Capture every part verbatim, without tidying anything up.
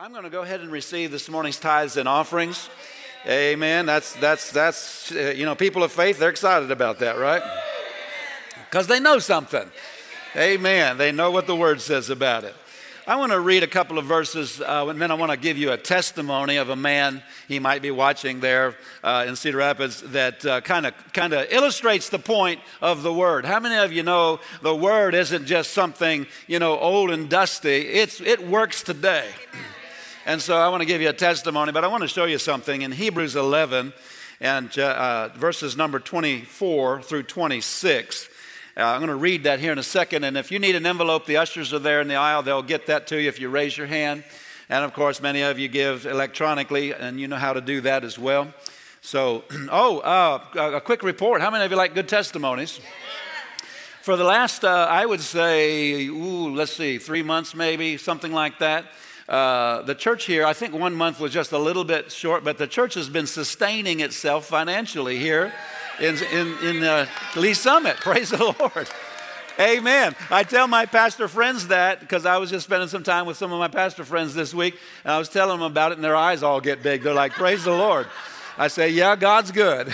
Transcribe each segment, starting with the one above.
I'm going to go ahead and receive this morning's tithes and offerings. Amen. That's, that's, that's, uh, you know, people of faith, they're excited about that, right? Because they know something. Amen. They know what the Word says about it. I want to read a couple of verses, uh, and then I want to give you a testimony of a man, he might be watching there uh, in Cedar Rapids, that kind of kind of illustrates the point of the Word. How many of you know the Word isn't just something, you know, old and dusty? It's It works today. And so I want to give you a testimony, but I want to show you something in Hebrews eleven and uh, verses number twenty-four through twenty-six. Uh, I'm going to read that here in a second, and if you need an envelope, the ushers are there in the aisle. They'll get that to you if you raise your hand. And, of course, many of you give electronically, and you know how to do that as well. So, oh, uh, a quick report. How many of you like good testimonies? For the last, uh, I would say, ooh, let's see, three months maybe, something like that. Uh, the church here, I think one month was just a little bit short, but the church has been sustaining itself financially here in in, in uh, Lee Summit. Praise the Lord. Amen. I tell my pastor friends that because I was just spending some time with some of my pastor friends this week, and I was telling them about it, and their eyes all get big. They're like, praise the Lord. I say, yeah, God's good.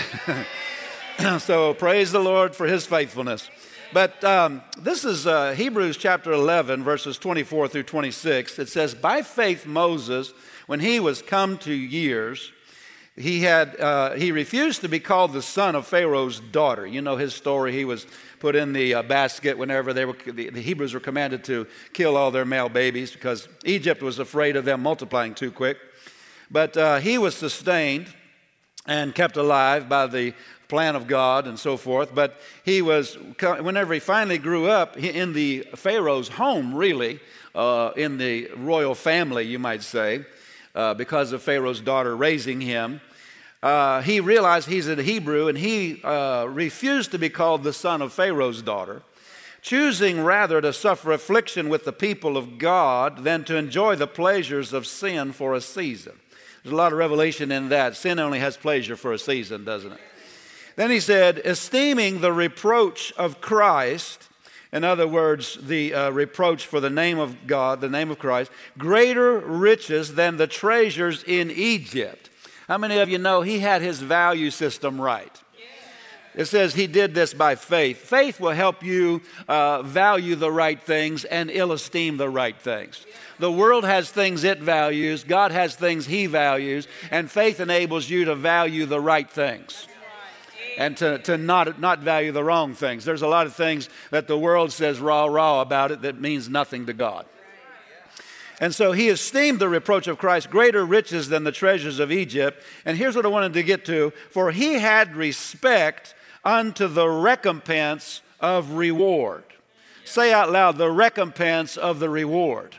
So praise the Lord for His faithfulness. But um, this is uh, Hebrews chapter eleven, verses twenty-four through twenty-six. It says, by faith Moses, when he was come to years, he had uh, he refused to be called the son of Pharaoh's daughter. You know his story. He was put in the uh, basket whenever they were the, the Hebrews were commanded to kill all their male babies because Egypt was afraid of them multiplying too quick. But uh, he was sustained and kept alive by the plan of God and so forth. But he was, whenever he finally grew up in the Pharaoh's home, really, uh, in the royal family, you might say, uh, because of Pharaoh's daughter raising him, uh, he realized he's a Hebrew, and he uh, refused to be called the son of Pharaoh's daughter, choosing rather to suffer affliction with the people of God than to enjoy the pleasures of sin for a season. There's a lot of revelation in that. Sin only has pleasure for a season, doesn't it? Then he said, esteeming the reproach of Christ, in other words, the uh, reproach for the name of God, the name of Christ, greater riches than the treasures in Egypt. How many of you know he had his value system right? It says he did this by faith. Faith will help you uh, value the right things and ill esteem the right things. The world has things it values. God has things He values. And faith enables you to value the right things. And to, to not, not value the wrong things. There's a lot of things that the world says rah, rah about it that means nothing to God. And so he esteemed the reproach of Christ greater riches than the treasures of Egypt. And here's what I wanted to get to. For he had respect unto the recompense of reward. Say out loud, the recompense of the reward.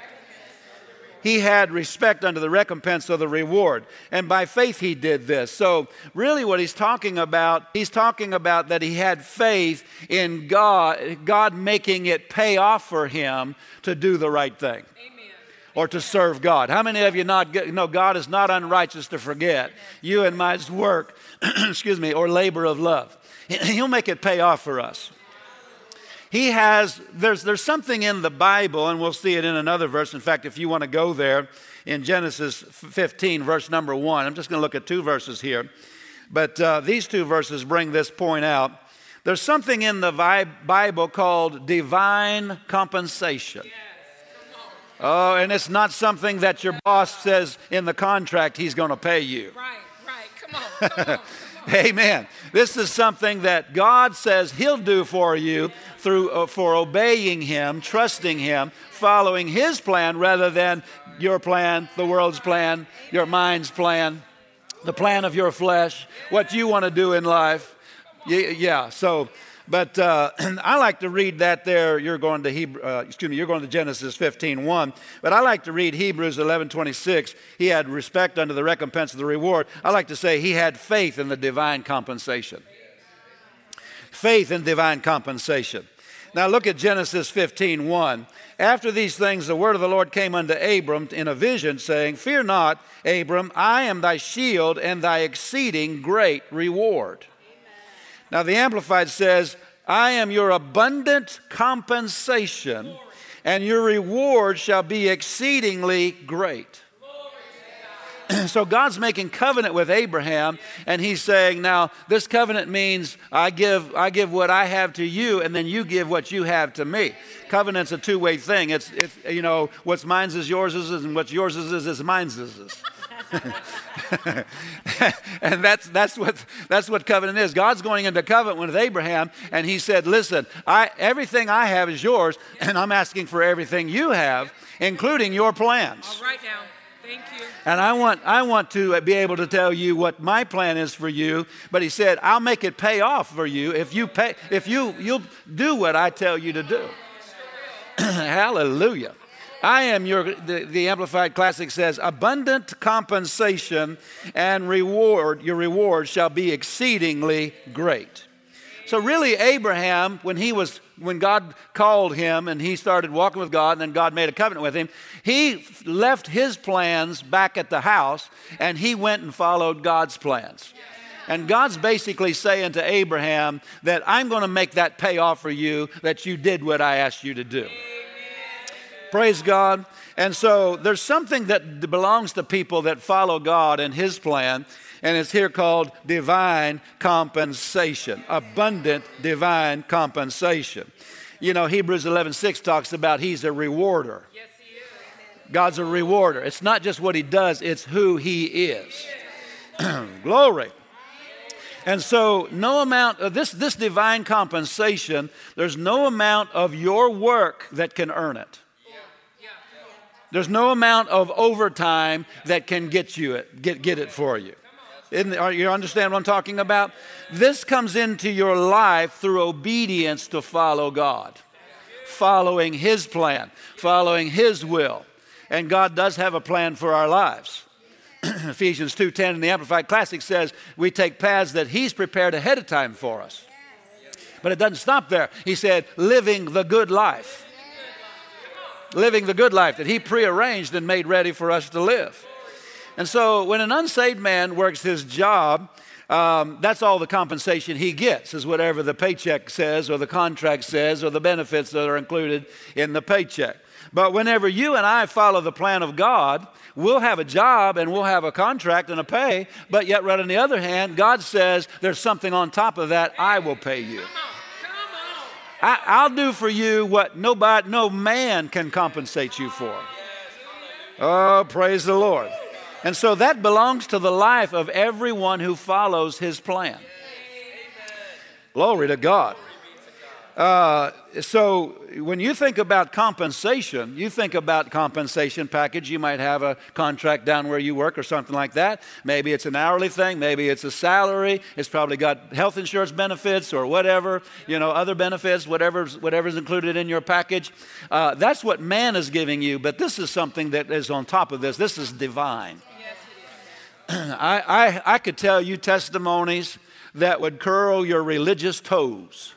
He had respect unto the recompense of the reward. And by faith he did this. So really what he's talking about, he's talking about that he had faith in God, God making it pay off for him to do the right thing. Amen. Or to serve God. How many of you not know God is not unrighteous to forget you and my work, excuse me, or labor of love. He'll make it pay off for us. He has, there's, there's something in the Bible, and we'll see it in another verse. In fact, if you want to go there in Genesis fifteen, verse number one, I'm just going to look at two verses here. But uh, these two verses bring this point out. There's something in the Bible called divine compensation. Oh, and it's not something that your boss says in the contract he's going to pay you. Right, right. Come on, come on. Amen. This is something that God says He'll do for you through uh, for obeying Him, trusting Him, following His plan rather than your plan, the world's plan, your mind's plan, the plan of your flesh, what you want to do in life. Yeah. So, but uh, I like to read that there. You're going to Hebrew, uh, excuse me. You're going to Genesis fifteen one. But I like to read Hebrews eleven twenty-six. He had respect unto the recompense of the reward. I like to say he had faith in the divine compensation. Faith in divine compensation. Now look at Genesis fifteen one. After these things, the word of the Lord came unto Abram in a vision, saying, "Fear not, Abram. I am thy shield and thy exceeding great reward." Now the Amplified says, I am your abundant compensation and your reward shall be exceedingly great. So God's making covenant with Abraham, and he's saying, now this covenant means I give I give what I have to you, and then you give what you have to me. Covenant's a two-way thing. It's, it's you know, what's mine's is yours is, and what's yours is is, is mine's is. is. And that's that's what that's what covenant is. God's going into covenant with Abraham, and he said, listen, I everything I have is yours, and I'm asking for everything you have, including your plans. All right now. Thank you. And I want I want to be able to tell you what my plan is for you. But he said, I'll make it pay off for you if you pay if you you'll do what I tell you to do. Hallelujah. I am your, the, the Amplified Classic says, abundant compensation and reward, your reward shall be exceedingly great. So really Abraham, when he was, when God called him and he started walking with God and then God made a covenant with him, he left his plans back at the house and he went and followed God's plans. And God's basically saying to Abraham that I'm going to make that pay off for you, that you did what I asked you to do. Praise God. And so there's something that belongs to people that follow God and his plan, and it's here called divine compensation, abundant divine compensation. You know, Hebrews eleven six talks about he's a rewarder. Yes, he is. God's a rewarder. It's not just what he does, it's who he is. Glory. And so no amount of this, this divine compensation, there's no amount of your work that can earn it. There's no amount of overtime that can get you it, get, get it for you. Isn't, are you understand what I'm talking about? This comes into your life through obedience to follow God, following his plan, following his will. And God does have a plan for our lives. Ephesians two ten in the Amplified Classic says we take paths that he's prepared ahead of time for us. But it doesn't stop there. He said, living the good life. Living the good life that he prearranged and made ready for us to live. And so when an unsaved man works his job, um, that's all the compensation he gets, is whatever the paycheck says or the contract says or the benefits that are included in the paycheck. But whenever you and I follow the plan of God, we'll have a job and we'll have a contract and a pay, but yet right on the other hand, God says there's something on top of that I will pay you. I, I'll do for you what nobody, no man can compensate you for. Oh, praise the Lord. And so that belongs to the life of everyone who follows his plan. Glory to God. Uh, so when you think about compensation, you think about compensation package. You might have a contract down where you work or something like that. Maybe it's an hourly thing. Maybe it's a salary. It's probably got health insurance benefits or whatever, you know, other benefits, whatever's, whatever's included in your package. Uh, that's what man is giving you, but this is something that is on top of this. This is divine. I, I, I could tell you testimonies that would curl your religious toes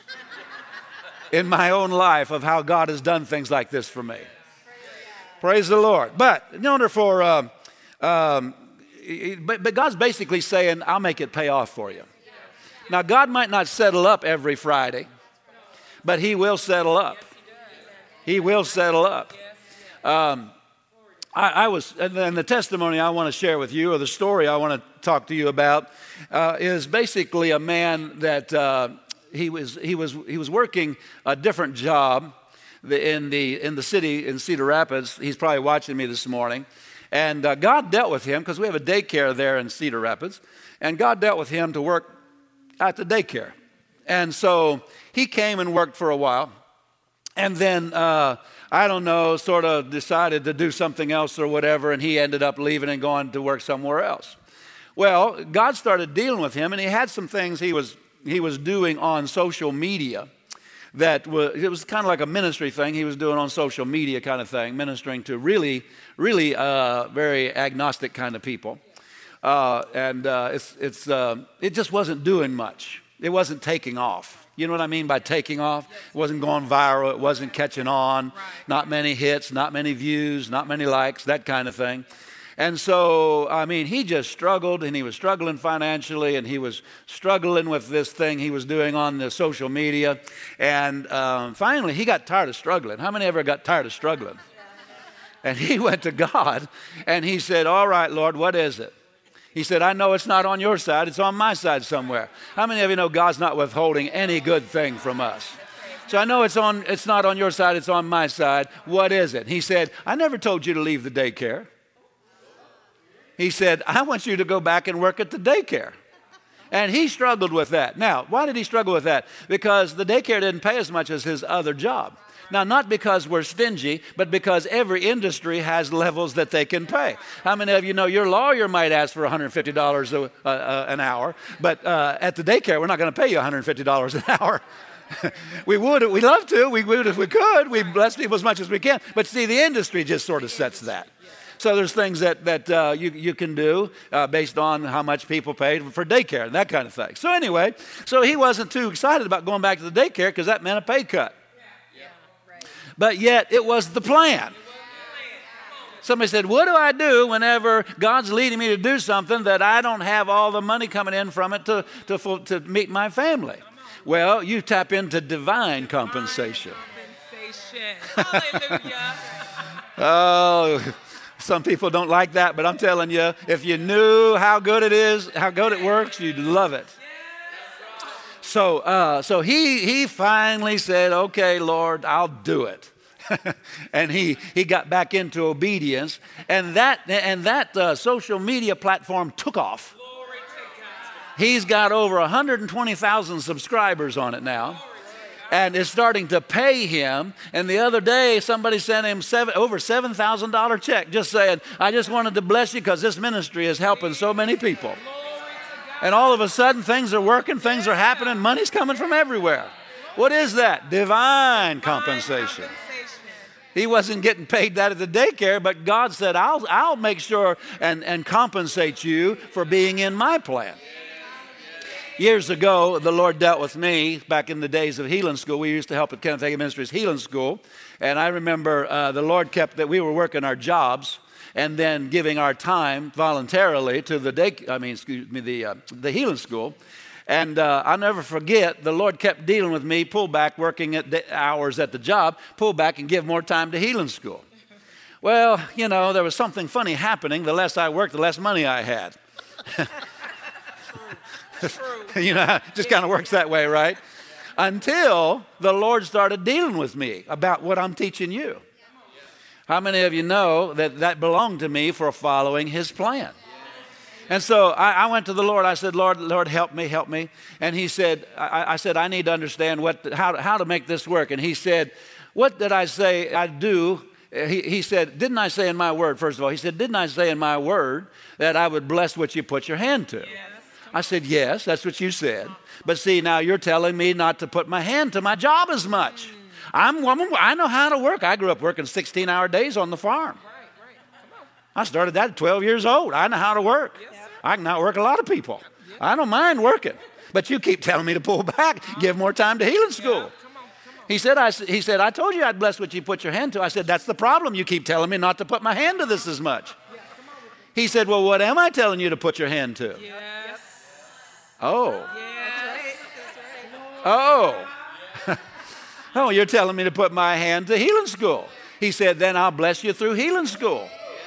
in my own life of how God has done things like this for me. Praise the Lord. But in order for, um, um, but, but God's basically saying, I'll make it pay off for you. Now, God might not settle up every Friday, but he will settle up. He will settle up. Um, I, I was, and the testimony I want to share with you, or the story I want to talk to you about, uh, is basically a man that uh, he was he was he was working a different job in the in the city in Cedar Rapids. He's probably watching me this morning, and uh, God dealt with him because we have a daycare there in Cedar Rapids, and God dealt with him to work at the daycare, and so he came and worked for a while, and then. Uh, I don't know, sort of decided to do something else or whatever, and he ended up leaving and going to work somewhere else. Well, God started dealing with him, and he had some things he was he was doing on social media that was, it was kind of like a ministry thing he was doing on social media kind of thing, ministering to really, really uh, very agnostic kind of people. Uh, and uh, it's it's uh, it just wasn't doing much. It wasn't taking off. You know what I mean by taking off? It wasn't going viral. It wasn't catching on. Not many hits, not many views, not many likes, that kind of thing. And so, I mean, he just struggled, and he was struggling financially, and he was struggling with this thing he was doing on the social media. And um, finally, he got tired of struggling. How many ever got tired of struggling? And he went to God, and he said, all right, Lord, what is it? He said, I know it's not on your side. It's on my side somewhere. How many of you know God's not withholding any good thing from us? So I know it's on. It's not on your side. It's on my side. What is it? He said, I never told you to leave the daycare. He said, I want you to go back and work at the daycare. And he struggled with that. Now, why did he struggle with that? Because the daycare didn't pay as much as his other job. Now, not because we're stingy, but because every industry has levels that they can pay. How many of you know your lawyer might ask for one hundred fifty dollars a, uh, an hour, but uh, at the daycare, we're not going to pay you one hundred fifty dollars an hour. We would, we love to, we would if we could. We bless people as much as we can. But see, the industry just sort of sets that. So there's things that, that uh, you, you can do uh, based on how much people paid for daycare and that kind of thing. So anyway, so he wasn't too excited about going back to the daycare because that meant a pay cut. But yet it was the plan. Somebody said, what do I do whenever God's leading me to do something that I don't have all the money coming in from it to, to, to meet my family? Well, you tap into divine compensation. Hallelujah. Oh, some people don't like that, but I'm telling you, if you knew how good it is, how good it works, you'd love it. So, uh, so he he finally said, "Okay, Lord, I'll do it," and he he got back into obedience, and that and that uh, social media platform took off. He's got over one hundred twenty thousand subscribers on it now. And it's starting to pay him. And the other day, somebody sent him seven, over seven thousand dollars check just saying, I just wanted to bless you because this ministry is helping so many people. And all of a sudden, things are working, things are happening, money's coming from everywhere. What is that? Divine compensation. He wasn't getting paid that at the daycare, but God said, I'll, I'll make sure and, and compensate you for being in my plan. Years ago, the Lord dealt with me back in the days of Healing School. We used to help at Kenneth Hagin Ministries Healing School. And I remember uh, the Lord kept that we were working our jobs and then giving our time voluntarily to the day, I mean, excuse me, the, uh, the Healing School. And uh, I'll never forget, the Lord kept dealing with me, pull back, working at the hours at the job, pull back and give more time to Healing School. Well, you know, there was something funny happening. The less I worked, the less money I had. You know, it just kind of works that way, right? Until the Lord started dealing with me about what I'm teaching you. How many of you know that that belonged to me for following his plan? And so I, I went to the Lord. I said, Lord, Lord, help me, help me. And he said, I, I said, I need to understand what, how, how to make this work. And he said, what did I say I do? He, he said, didn't I say in my word, first of all, he said, didn't I say in my word that I would bless what you put your hand to? I said, yes, that's what you said. But see, now you're telling me not to put my hand to my job as much. I'm woman. I know how to work. I grew up working sixteen-hour days on the farm. I started that at twelve years old. I know how to work. I can outwork a lot of people. I don't mind working. But you keep telling me to pull back, give more time to Healing School. He said, I, he said, I told you I'd bless what you put your hand to. I said, that's the problem. You keep telling me not to put my hand to this as much. He said, well, what am I telling you to put your hand to? Oh. Yes. Oh. Oh, you're telling me to put my hand to Healing School. He said, then I'll bless you through Healing School.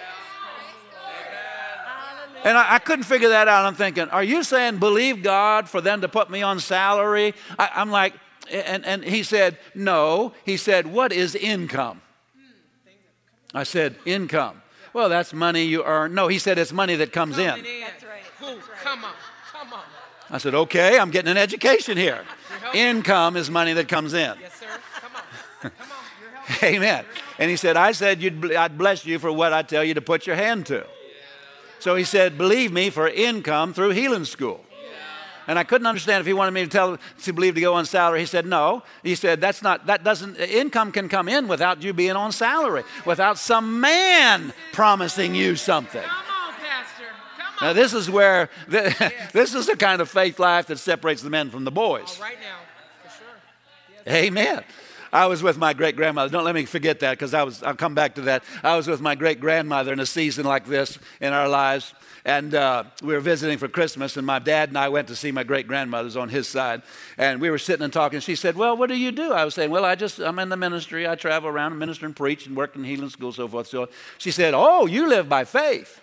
And I, I couldn't figure that out. I'm thinking, are you saying believe God for them to put me on salary? I, I'm like, and, and he said, no. He said, what is income? I said, income. Well, that's money you earn. No, he said, it's money that comes in. That's right. Who? Come on. Come on. I said, okay, I'm getting an education here. Income is money that comes in. Yes, sir. Come on. Come on. You're helping. Amen. And he said, I said you'd, I'd bless you for what I tell you to put your hand to. So he said, believe me for income through Healing School. And I couldn't understand if he wanted me to tell to believe to go on salary. He said, no. He said, that's not, that doesn't, income can come in without you being on salary, without some man promising you something. Now, this is where, the, yes. This is the kind of faith life that separates the men from the boys. Oh, right now, for sure. Yes. Amen. I was with my great-grandmother. Don't let me forget that because I was, I'll come back to that. I was with my great-grandmother in a season like this in our lives. And uh, we were visiting for Christmas, and my dad and I went to see my great-grandmother's on his side. And we were sitting and talking. She said, well, what do you do? I was saying, well, I just, I'm in the ministry. I travel around and minister and preach and work in healing school and so forth. So she said, oh, you live by faith.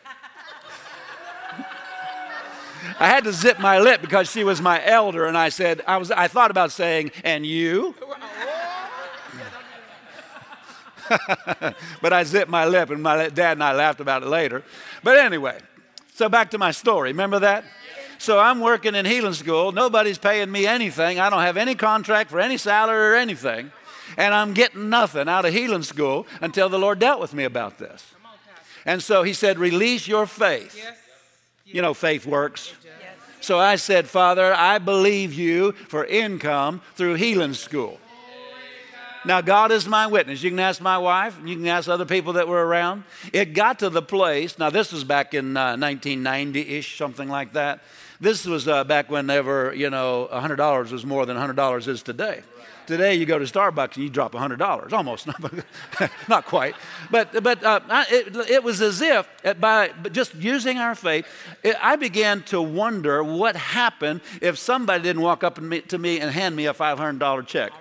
I had to zip my lip because she was my elder, and I said, I was, I thought about saying, and you? But I zipped my lip, and my dad and I laughed about it later. But anyway, so back to my story. Remember that? So I'm working in healing school. Nobody's paying me anything. I don't have any contract for any salary or anything. And I'm getting nothing out of healing school until the Lord dealt with me about this. And so he said, release your faith. You know, faith works. So I said, Father, I believe you for income through healing school. Now, God is my witness. You can ask my wife. You can ask other people that were around. It got to the place. Now, this was back in uh, nineteen ninety-ish, something like that. This was uh, back whenever, you know, one hundred dollars was more than one hundred dollars is today. Today, you go to Starbucks and you drop one hundred dollars, almost. Not quite. But but uh, it, it was as if, by just using our faith, it, I began to wonder what happened if somebody didn't walk up to me and hand me a five hundred dollars check.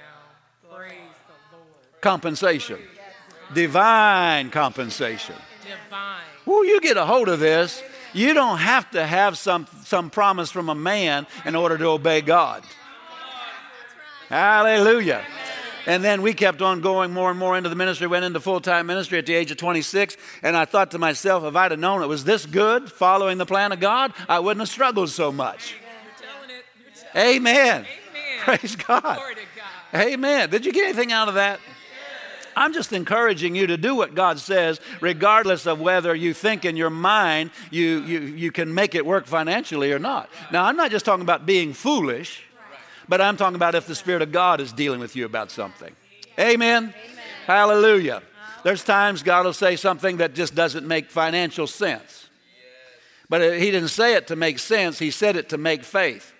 Compensation. Divine compensation. Divine. Ooh, you get a hold of this. You don't have to have some, some promise from a man in order to obey God. Hallelujah. And then we kept on going more and more into the ministry, went into full-time ministry at the age of twenty-six. And I thought to myself, if I'd have known it was this good, following the plan of God, I wouldn't have struggled so much. Amen. Amen. Praise God. Glory to God. Amen. Did you get anything out of that? I'm just encouraging you to do what God says, regardless of whether you think in your mind you, you, you can make it work financially or not. Now, I'm not just talking about being foolish, but I'm talking about if the Spirit of God is dealing with you about something. Amen? Amen. Hallelujah. There's times God will say something that just doesn't make financial sense. But He didn't say it to make sense. He said it to make faith.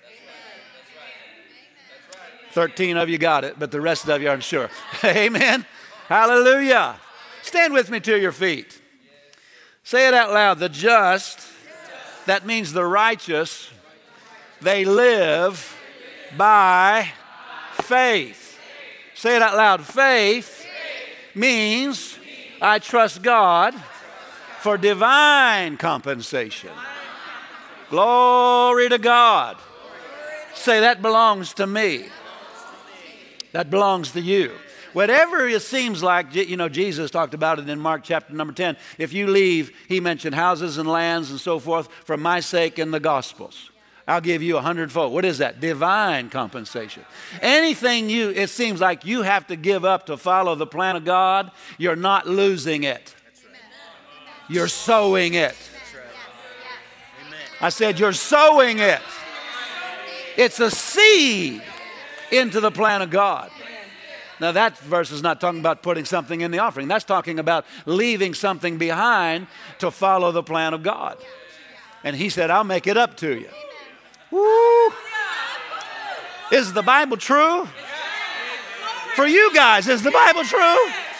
thirteen of you got it, but the rest of you aren't sure. Amen? Hallelujah. Stand with me to your feet. Say it out loud. The just, that means the righteous, they live by faith. Say it out loud. Faith means I trust God for divine compensation. Glory to God. Say that belongs to me. That belongs to you. Whatever it seems like, you know, Jesus talked about it in Mark chapter number ten. If you leave, he mentioned houses and lands and so forth for my sake in the Gospels. I'll give you a hundredfold. What is that? Divine compensation. Anything you, it seems like you have to give up to follow the plan of God, you're not losing it. You're sowing it. I said you're sowing it. It's a seed into the plan of God. Now that verse is not talking about putting something in the offering. That's talking about leaving something behind to follow the plan of God. And he said, I'll make it up to you. Woo! Is the Bible true? For you guys, is the Bible true?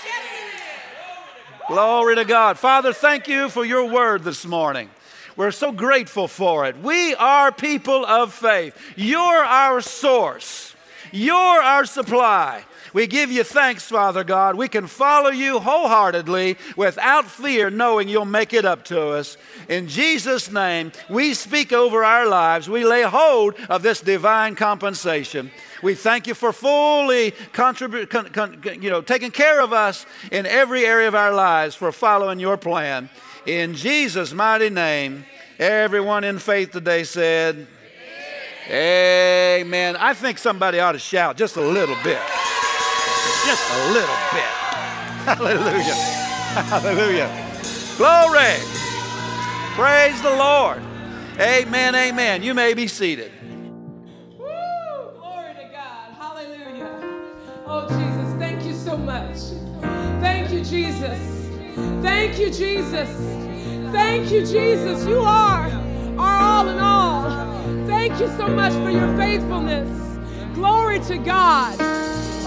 Glory to God. Father, thank you for your word this morning. We're so grateful for it. We are people of faith. You're our source. You're our supply. We give you thanks, Father God. We can follow you wholeheartedly without fear, knowing you'll make it up to us. In Jesus' name, we speak over our lives. We lay hold of this divine compensation. We thank you for fully contribute, con, con, you know, taking care of us in every area of our lives for following your plan. In Jesus' mighty name, everyone in faith today said, Amen. Amen. I think somebody ought to shout just a little bit. Just a little bit. Hallelujah. Hallelujah. Glory. Praise the Lord. Amen. Amen. You may be seated. Woo! Glory to God. Hallelujah. Oh, Jesus, thank you so much. Thank you, Jesus. Thank you, Jesus. Thank you, Jesus. You are our all in all. Thank you so much for your faithfulness. Glory to God.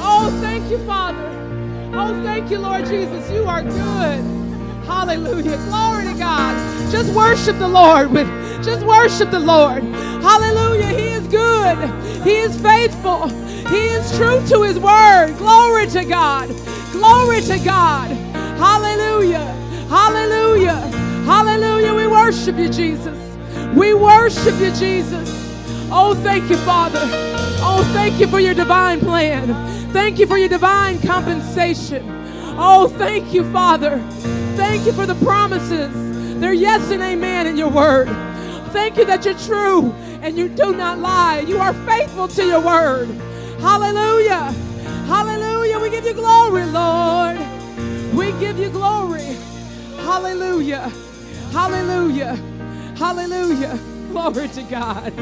Oh, thank you, Father. Oh, thank you, Lord Jesus. You are good. Hallelujah. Glory to God. Just worship the Lord. With, just worship the Lord. Hallelujah. He is good. He is faithful. He is true to his word. Glory to God. Glory to God. Hallelujah. Hallelujah. Hallelujah. We worship you, Jesus. We worship you, Jesus. Oh, thank you, Father. Oh, thank you for your divine plan. Thank you for your divine compensation. Oh, thank you, Father. Thank you for the promises. They're yes and amen in your word. Thank you that you're true and you do not lie. You are faithful to your word. Hallelujah. Hallelujah. We give you glory, Lord. We give you glory. Hallelujah. Hallelujah. Hallelujah. Glory to God.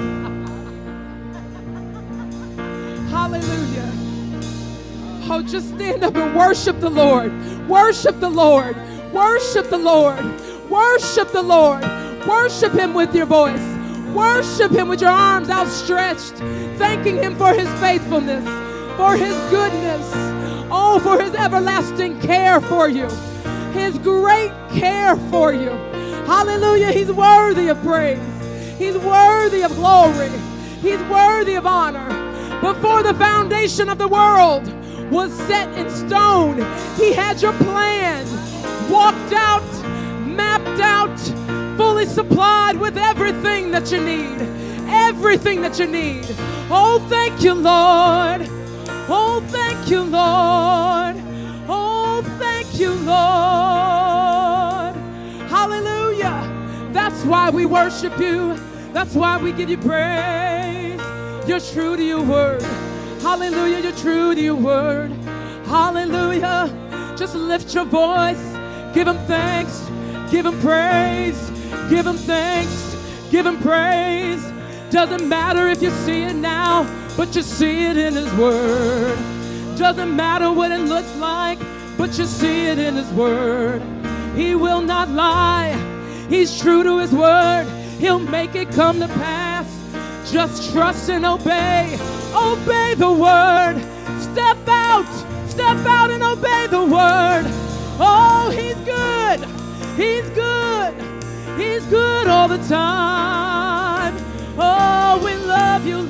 Hallelujah. Oh, just stand up and worship the Lord. Worship the Lord. Worship the Lord. Worship the Lord. Worship him with your voice. Worship him with your arms outstretched, thanking him for his faithfulness, for his goodness, oh, for his everlasting care for you, his great care for you. Hallelujah. He's worthy of praise. He's worthy of glory. He's worthy of honor. Before the foundation of the world was set in stone, he had your plan walked out, mapped out, fully supplied with everything that you need. Everything that you need. Oh, thank you, Lord. Oh, thank you, Lord. Oh, thank you, Lord. Hallelujah. That's why we worship you. That's why we give you praise. You're true to your word. Hallelujah. You're true to your word. Hallelujah. Just lift your voice. Give him thanks. Give him praise. Give him thanks. Give him praise. Doesn't matter if you see it now, but you see it in his word. Doesn't matter what it looks like, but you see it in his word. He will not lie. He's true to his word. He'll make it come to pass. Just trust and obey. Obey the word. Step out. Step out and obey the word. Oh, he's good. He's good. He's good all the time. Oh, we love you,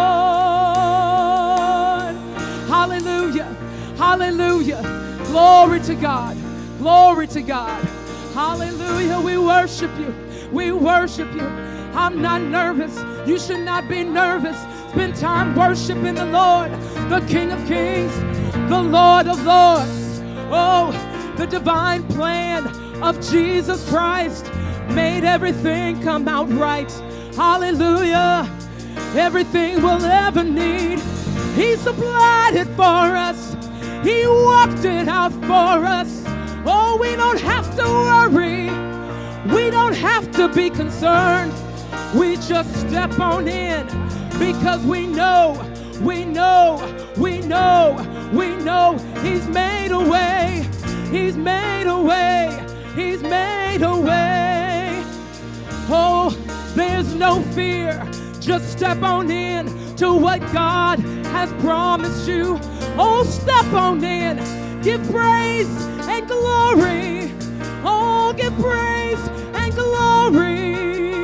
Lord. Hallelujah. Hallelujah. Glory to God. Glory to God. Hallelujah. We worship you. We worship you. I'm not nervous. You should not be nervous. Spend time worshiping the Lord, the King of Kings, the Lord of Lords. Oh, the divine plan of Jesus Christ made everything come out right. Hallelujah. Everything we'll ever need, he supplied it for us. He walked it out for us. Oh, we don't have to worry. We don't have to be concerned. We just step on in because we know, we know, we know, we know he's made a way. He's made a way. He's made a way. Oh, there's no fear. Just step on in to what God has promised you. Oh, step on in. Give praise and glory. Oh, give praise and glory.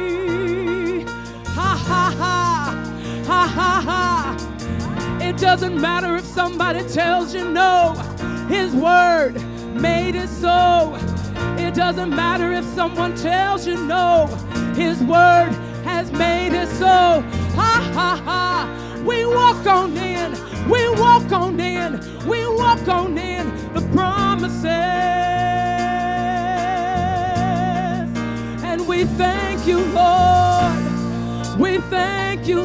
Ha, ha, ha. Ha, ha, ha. It doesn't matter if somebody tells you no. His word made it so. It doesn't matter if someone tells you no. His word has made it so. Ha, ha, ha. We walk on in. We walk on in. We walk on in the promises. And we thank you, Lord. We thank you,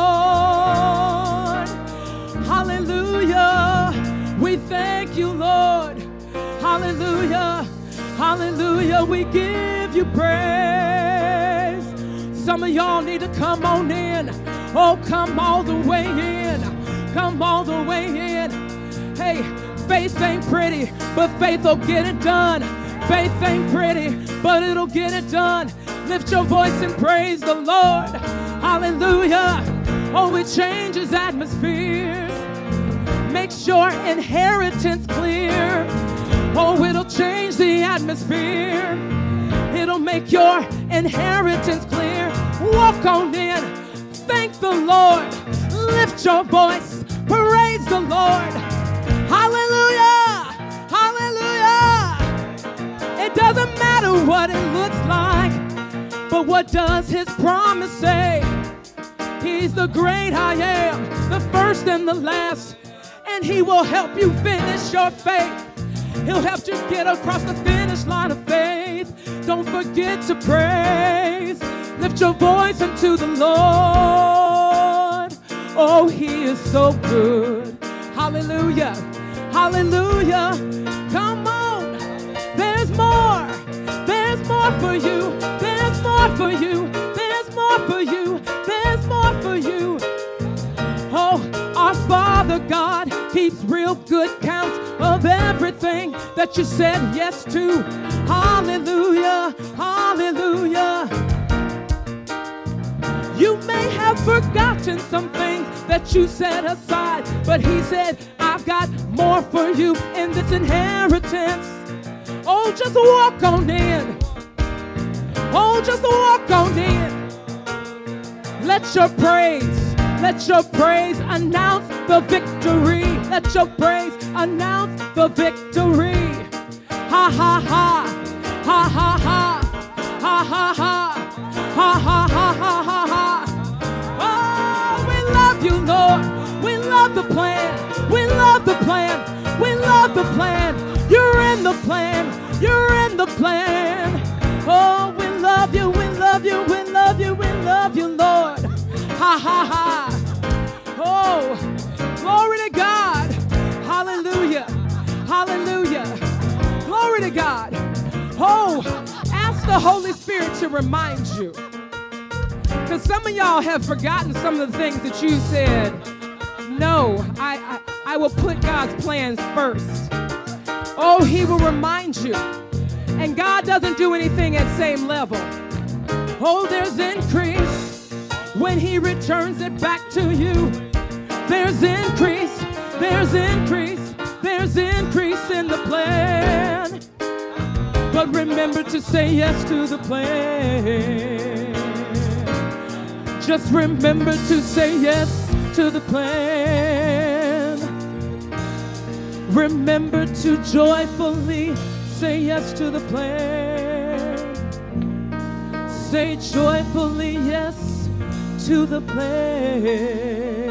Lord. Hallelujah. We thank you, Lord. Hallelujah. Hallelujah. We give you praise. Some of y'all need to come on in. Oh, come all the way in. Come all the way in. Hey, faith ain't pretty, but faith will get it done. Faith ain't pretty, but it'll get it done. Lift your voice and praise the Lord. Hallelujah. Oh, it changes atmospheres. makes your inheritance clear. Oh, it'll change the atmosphere. It'll make your inheritance clear. Walk on in. Thank the Lord. Lift your voice. Praise the Lord. Hallelujah. Hallelujah. It doesn't matter what it looks like, but what does his promise say? He's the great I am, the first and the last, and he will help you finish your faith. He'll help you get across the finish line of faith. Don't forget to praise. Lift your voice unto the Lord. Oh, he is so good. Hallelujah. Hallelujah. Come on. There's more. There's more for you. There's more for you. There's more for you. There's more for you. Oh, our Father God keeps real good count of everything that you said yes to. Hallelujah, hallelujah. You may have forgotten some things that you set aside, but he said, I've got more for you in this inheritance. Oh, just walk on in. Oh, just walk on in. Let your praise, let your praise announce the victory. Let your praise announce the victory. Ha ha ha, ha ha ha, ha ha ha, ha ha ha ha ha ha. Oh, we love you, Lord. We love the plan. We love the plan. We love the plan. You're in the plan. You're in the plan. Oh, we love you. We love you. We love you. We love you, Lord. Ha ha ha. Oh, glory to God. Hallelujah. Hallelujah. Glory to God. Oh, ask the Holy Spirit to remind you. Because some of y'all have forgotten some of the things that you said. No, I, I, I will put God's plans first. Oh, he will remind you. And God doesn't do anything at same level. Oh, there's increase when he returns it back to you. There's increase, there's increase, there's increase in the plan. But remember to say yes to the plan. Just remember to say yes to the plan. Remember to joyfully say yes to the plan. Say joyfully yes to the plan.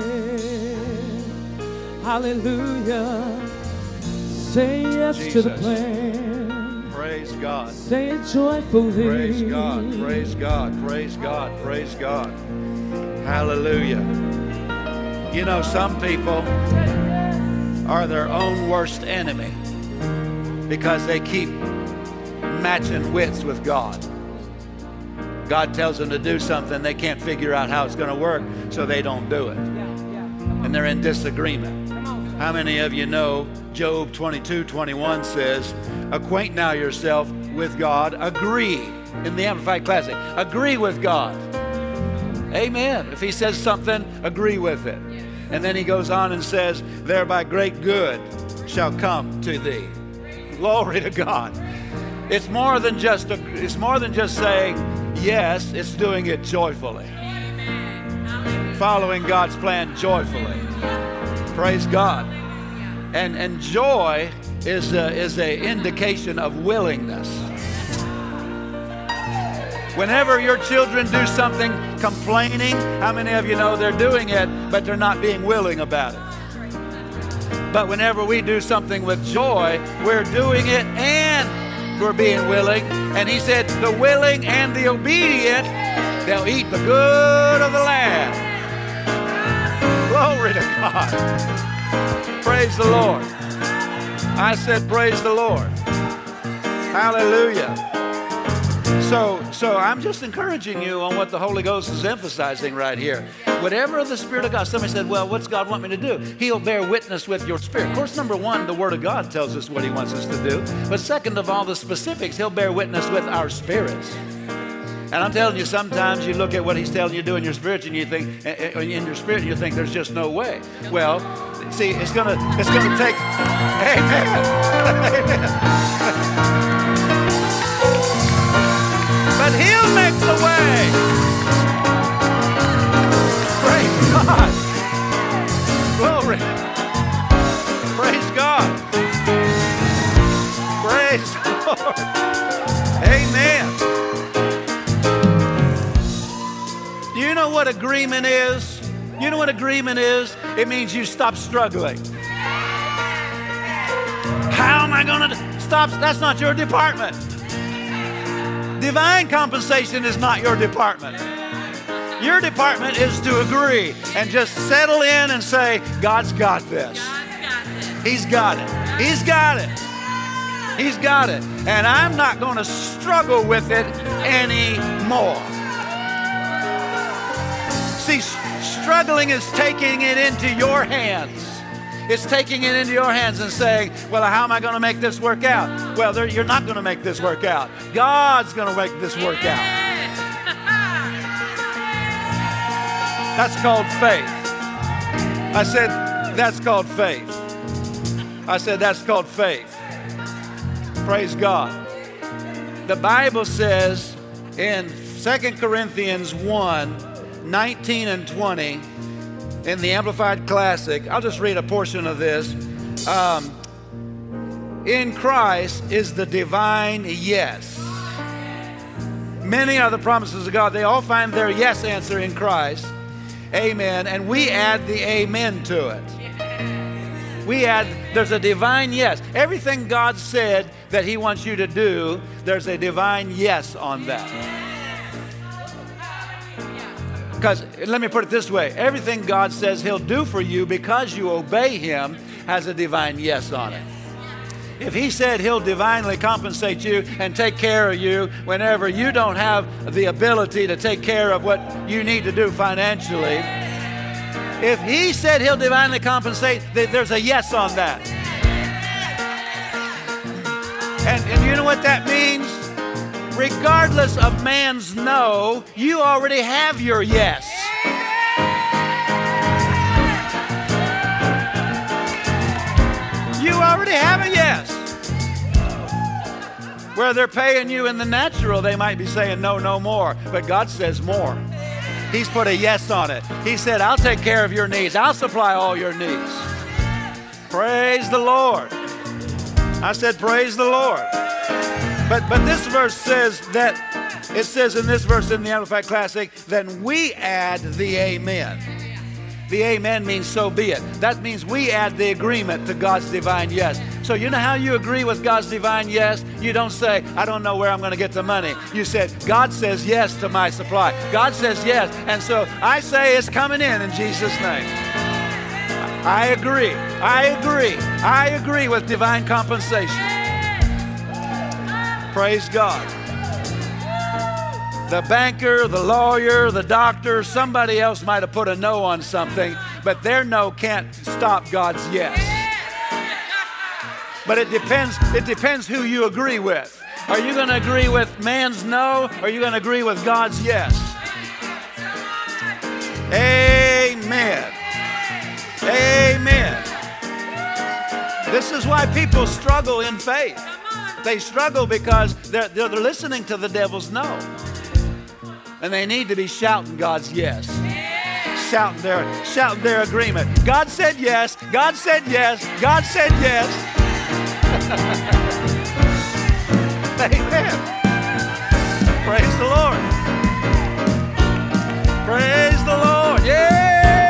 Hallelujah. Say yes Jesus. To the plan. Praise God. Say it joyfully. Praise God. Praise God. Praise God. Praise God. Hallelujah. You know, some people are their own worst enemy because they keep matching wits with God. God tells them to do something, they can't figure out how it's going to work, so they don't do it. And they're in disagreement. How many of you know Job twenty-two twenty-one says, acquaint now yourself with God, agree, in the Amplified Classic, agree with God. Amen. If he says something, agree with it. And then he goes on and says, thereby great good shall come to thee. Glory to God. It's more than just a, it's more than just saying yes, it's doing it joyfully. Following God's plan joyfully. Praise God. And and joy is a, is a indication of willingness. Whenever your children do something complaining, how many of you know they're doing it, but they're not being willing about it? But whenever we do something with joy, we're doing it and we're being willing. And he said, the willing and the obedient, they'll eat the good of the land. Glory to God. Praise the Lord. I said, praise the Lord. Hallelujah. So, so I'm just encouraging you on what the Holy Ghost is emphasizing right here. Whatever the Spirit of God, somebody said, well, what's God want me to do? He'll bear witness with your spirit. Of course, number one, the Word of God tells us what he wants us to do. But second of all, the specifics, he'll bear witness with our spirits. And I'm telling you, sometimes you look at what he's telling you to do in your spirit, and you think, in your spirit, you think there's just no way. Well, see, it's gonna, it's gonna take. Amen. Amen. But he'll make the way. Praise God. Glory. Praise God. Praise the Lord. Amen. Do you know what agreement is? You know what agreement is? It means you stop struggling. How am I going to stop? That's not your department. Divine compensation is not your department. Your department is to agree and just settle in and say, God's got this. He's got it. He's got it. He's got it. And I'm not going to struggle with it anymore. See, struggling is taking it into your hands. It's taking it into your hands and saying, well, how am I going to make this work out? Well, there, you're not going to make this work out. God's going to make this work out. That's called faith. I said, that's called faith. I said, that's called faith. Praise God. The Bible says in Second Corinthians one, nineteen and twenty, in the Amplified Classic, I'll just read a portion of this. Um, in Christ is the divine yes. Many are the promises of God. They all find their yes answer in Christ. Amen. And we add the amen to it. We add, there's a divine yes. Everything God said that he wants you to do, there's a divine yes on that. Because, let me put it this way, everything God says he'll do for you because you obey him has a divine yes on it. If he said he'll divinely compensate you and take care of you whenever you don't have the ability to take care of what you need to do financially, if he said he'll divinely compensate, there's a yes on that. And, and you know what that means? Regardless of man's no, you already have your yes. You already have a yes. Where they're paying you in the natural, they might be saying no, no more. But God says more. He's put a yes on it. He said, I'll take care of your needs. I'll supply all your needs. Praise the Lord. I said, praise the Lord. But but this verse says that, it says in this verse in the Amplified Classic, then we add the amen. The amen means so be it. That means we add the agreement to God's divine yes. So you know how you agree with God's divine yes? You don't say, I don't know where I'm going to get the money. You said, God says yes to my supply. God says yes. And so I say it's coming in in Jesus' name. I agree. I agree. I agree with divine compensation. Praise God. The banker, the lawyer, the doctor, somebody else might have put a no on something, but their no can't stop God's yes. But it depends, it depends who you agree with. Are you going to agree with man's no, or are you going to agree with God's yes? Amen. Amen. This is why people struggle in faith. They struggle because they're, they're listening to the devil's no. And they need to be shouting God's yes. Shouting their, shouting their agreement. God said yes. God said yes. God said yes. Amen. Praise the Lord. Praise the Lord. Yeah.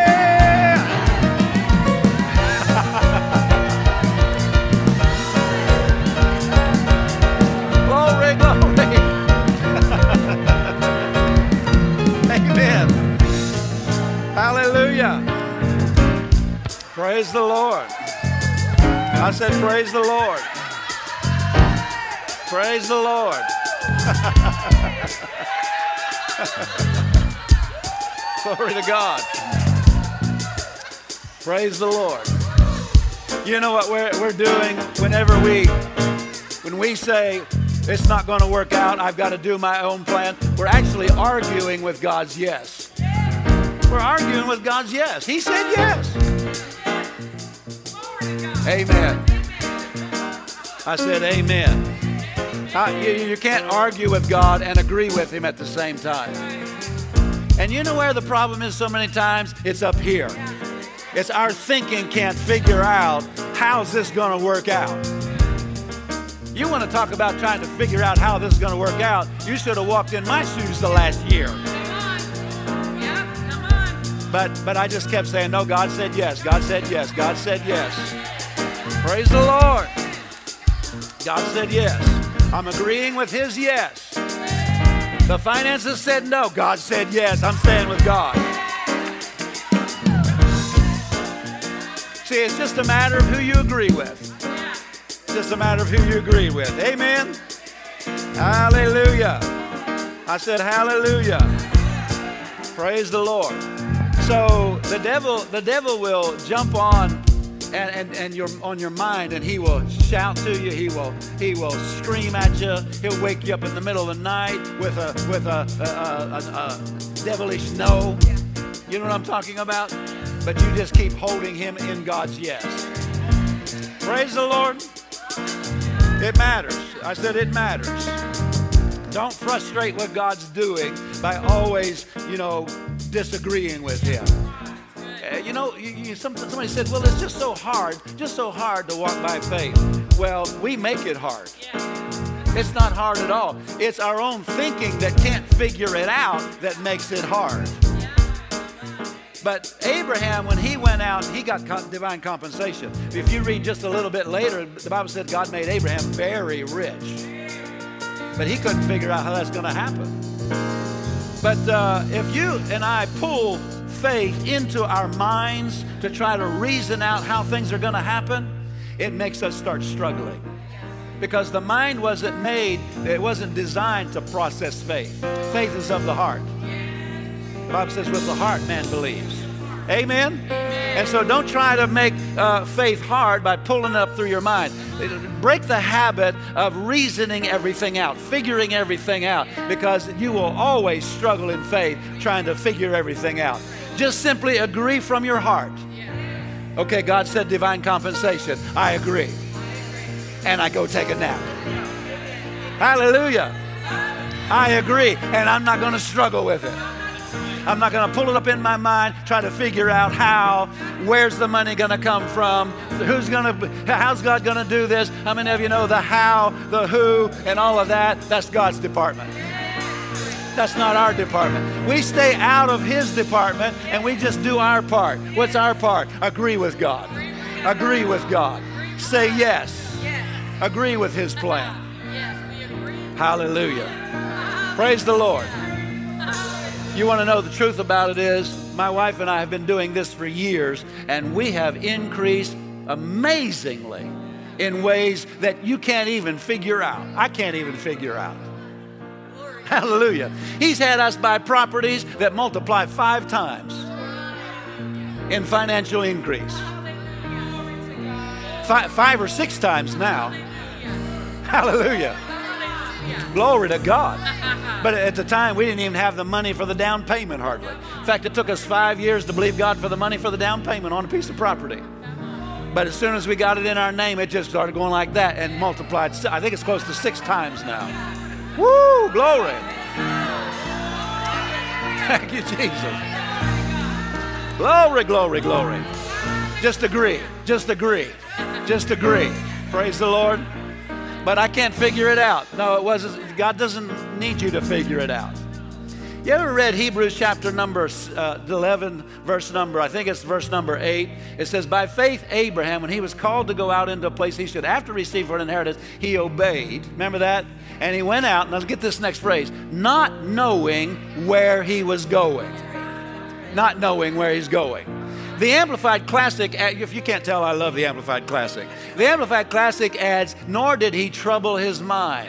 Glory, glory. Amen. Hallelujah. Praise the Lord. I said, praise the Lord. Praise the Lord. Glory to God. Praise the Lord. You know what we're, we're doing whenever we, when we say, It's not going to work out. I've got to do my own plan. We're actually arguing with God's yes. We're arguing with God's yes. He said yes. Amen. I said amen. Uh, you, you can't argue with God and agree with Him at the same time. And you know where the problem is so many times? It's up here. It's our thinking can't figure out how's this going to work out. You want to talk about trying to figure out how this is going to work out, you should have walked in my shoes the last year. But, but I just kept saying, no, God said yes, God said yes, God said yes. Praise the Lord. God said yes. I'm agreeing with His yes. The finances said no. God said yes. I'm staying with God. See, it's just a matter of who you agree with. It's just a matter of who you agree with. Amen? Hallelujah. I said hallelujah. Praise the Lord. So the devil, the devil will jump on and, and, and you're on your mind, and he will shout to you. He will he will scream at you. He'll wake you up in the middle of the night with a with a, a, a, a devilish no. You know what I'm talking about? But you just keep holding him in God's yes. Praise the Lord. It matters. I said it matters. Don't frustrate what God's doing by always, you know, disagreeing with Him. Uh, you know, you, you, some, somebody said, well, it's just so hard, just so hard to walk by faith. Well, we make it hard. It's not hard at all. It's our own thinking that can't figure it out that makes it hard. But Abraham, when he went out, he got divine compensation. If you read just a little bit later, the Bible said God made Abraham very rich. But he couldn't figure out how that's going to happen. But uh, if you and I pull faith into our minds to try to reason out how things are going to happen, it makes us start struggling. Because the mind wasn't made, it wasn't designed to process faith. Faith is of the heart. The Bible says with the heart man believes. Amen? And so don't try to make uh, faith hard by pulling it up through your mind. Break the habit of reasoning everything out, figuring everything out, because you will always struggle in faith trying to figure everything out. Just simply agree from your heart. Okay, God said divine compensation. I agree. And I go take a nap. Hallelujah. I agree, and I'm not going to struggle with it. I'm not going to pull it up in my mind, try to figure out how, where's the money going to come from, who's going to, how's God going to do this? How many of you know the how, the who, and all of that? That's God's department. That's not our department. We stay out of His department and we just do our part. What's our part? Agree with God. Agree with God. Say yes. Agree with His plan. Hallelujah. Praise the Lord. You want to know the truth about it is, my wife and I have been doing this for years, and we have increased amazingly in ways that you can't even figure out. I can't even figure out. Hallelujah. He's had us buy properties that multiply five times in financial increase. Five, five or six times now. Hallelujah. Glory to God. But at the time, we didn't even have the money for the down payment hardly. In fact, it took us five years to believe God for the money for the down payment on a piece of property. But as soon as we got it in our name, it just started going like that and multiplied. I think it's close to six times now. Woo! Glory. Thank you, Jesus. Glory, glory, glory. Just agree. Just agree. Just agree. Praise the Lord. But I can't figure it out. No, it wasn't. God doesn't need you to figure it out. You ever read Hebrews chapter number uh, eleven, verse number, I think it's verse number eight. It says, by faith Abraham, when he was called to go out into a place he should after receive for an inheritance, he obeyed. Remember that? And he went out, and let's get this next phrase, not knowing where he was going. Not knowing where he's going. The Amplified Classic, if you can't tell, I love the Amplified Classic. The Amplified Classic adds, nor did he trouble his mind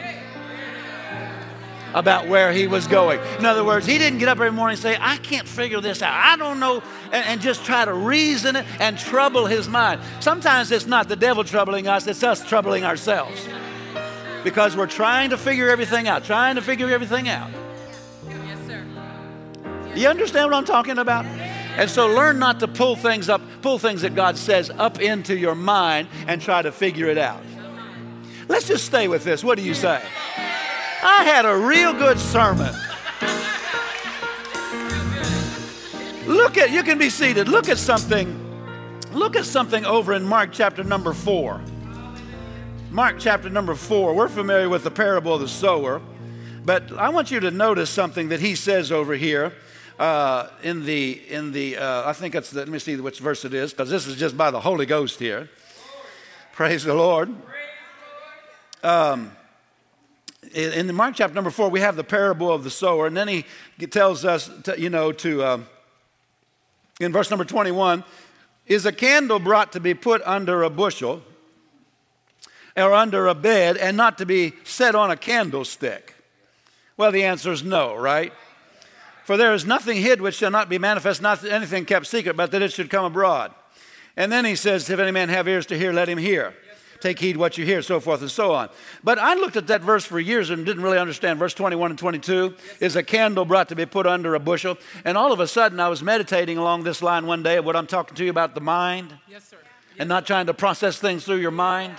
about where he was going. In other words, he didn't get up every morning and say, I can't figure this out. I don't know, and, and just try to reason it and trouble his mind. Sometimes it's not the devil troubling us, it's us troubling ourselves. because we're trying to figure everything out, trying to figure everything out. Yes, sir. You understand what I'm talking about? And so learn not to pull things up, pull things that God says up into your mind and try to figure it out. Let's just stay with this. What do you say? I had a real good sermon. Look at, you can be seated. Look at something. Look at something over in Mark chapter number four. Mark chapter number four. We're familiar with the parable of the sower, but I want you to notice something that he says over here uh, in the, in the uh, I think it's, the, let me see which verse it is, because this is just by the Holy Ghost here. Praise the Lord. Um, in, in Mark chapter number four, we have the parable of the sower, and then he tells us, to, you know, to, um, in verse number twenty-one, is a candle brought to be put under a bushel or under a bed and not to be set on a candlestick? Well, the answer is no, right? For there is nothing hid which shall not be manifest, not anything kept secret, but that it should come abroad. And then he says, if any man have ears to hear, let him hear. Take heed what you hear, so forth and so on. But I looked at that verse for years and didn't really understand. Verse twenty-one and twenty-two is a candle brought to be put under a bushel. And all of a sudden, I was meditating along this line one day of what I'm talking to you about, the mind. Yes, sir. And not trying to process things through your mind.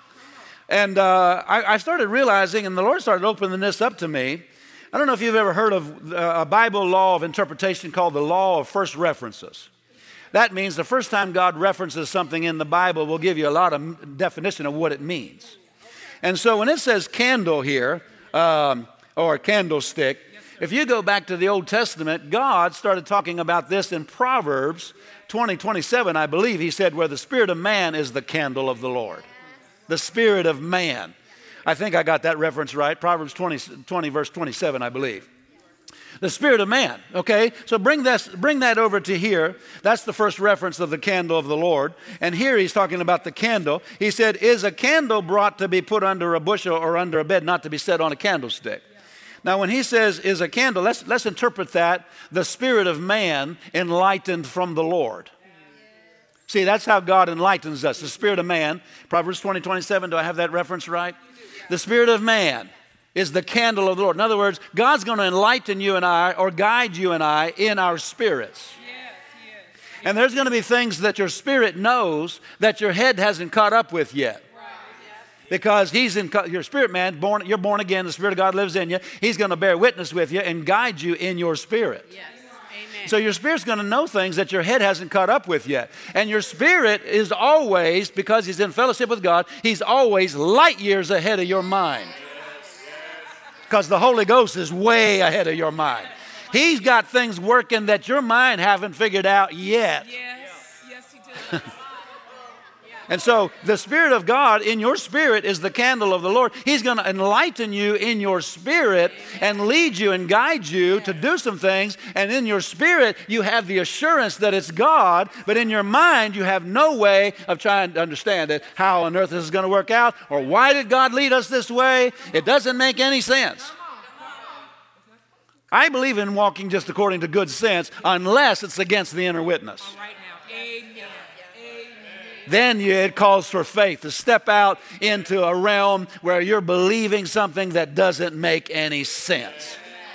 And uh, I, I started realizing, and the Lord started opening this up to me. I don't know if you've ever heard of a Bible law of interpretation called the law of first references. That means the first time God references something in the Bible will give you a lot of definition of what it means. And so when it says candle here, um, or candlestick, if you go back to the Old Testament, God started talking about this in Proverbs twenty, twenty-seven, I believe. He said, where the spirit of man is the candle of the Lord. The spirit of man. I think I got that reference right. Proverbs twenty, twenty verse twenty-seven, I believe. The spirit of man, okay? So bring that, bring that over to here. That's the first reference of the candle of the Lord. And here he's talking about the candle. He said, is a candle brought to be put under a bushel or under a bed, not to be set on a candlestick? Yeah. Now, when he says, is a candle, let's, let's interpret that, the spirit of man enlightened from the Lord. See, that's how God enlightens us. The spirit of man, Proverbs twenty, twenty-seven, do I have that reference right? The spirit of man is the candle of the Lord. In other words, God's going to enlighten you and I, or guide you and I, in our spirits. Yes, yes. And there's going to be things that your spirit knows that your head hasn't caught up with yet. Right. Yes. Because he's in your spirit, man, born, you're born again, the Spirit of God lives in you. He's going to bear witness with you and guide you in your spirit. Yes. Amen. So your spirit's going to know things that your head hasn't caught up with yet. And your spirit is always, because he's in fellowship with God, he's always light years ahead of your mind. Because the Holy Ghost is way ahead of your mind. He's got things working that your mind haven't figured out yet. Yes, yes, he does. And so the Spirit of God in your spirit is the candle of the Lord. He's going to enlighten you in your spirit and lead you and guide you to do some things. And in your spirit, you have the assurance that it's God. But in your mind, you have no way of trying to understand it, how on earth this is going to work out, or why did God lead us this way? It doesn't make any sense. I believe in walking just according to good sense unless it's against the inner witness. Right now. Amen. Then you, it calls for faith to step out into a realm where you're believing something that doesn't make any sense.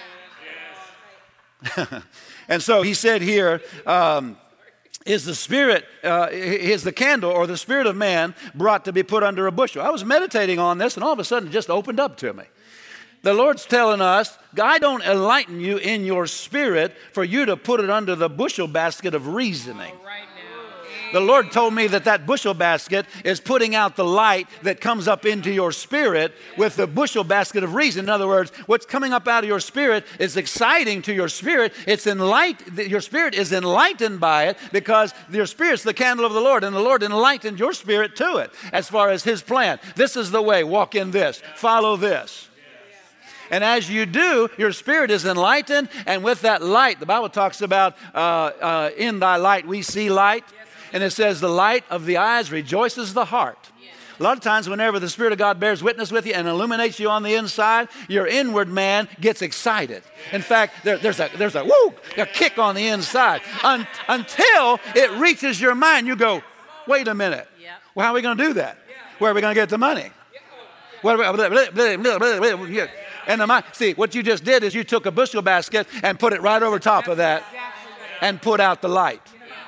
And so he said here, um, is the spirit, uh, is the candle or the spirit of man brought to be put under a bushel? I was meditating on this and all of a sudden it just opened up to me. The Lord's telling us, I don't enlighten you in your spirit for you to put it under the bushel basket of reasoning. Right now. The Lord told me that that bushel basket is putting out the light that comes up into your spirit with the bushel basket of reason. In other words, what's coming up out of your spirit is exciting to your spirit. It's enlight- your spirit is enlightened by it because your spirit's the candle of the Lord, and the Lord enlightened your spirit to it as far as his plan. This is the way. Walk in this. Follow this. And as you do, your spirit is enlightened, and with that light, the Bible talks about uh, uh, in thy light we see light. And it says the light of the eyes rejoices the heart. Yes. A lot of times whenever the Spirit of God bears witness with you and illuminates you on the inside, your inward man gets excited. In fact, there, there's a there's a woo, a kick on the inside. Un, until it reaches your mind, you go, wait a minute. Yep. Well, how are we going to do that? Where are we going to get the money? What- blah, blah, blah, blah, blah, blah, blah, yeah. And the mind, see, what you just did is you took a bushel basket and put it right over top of that and put out the light.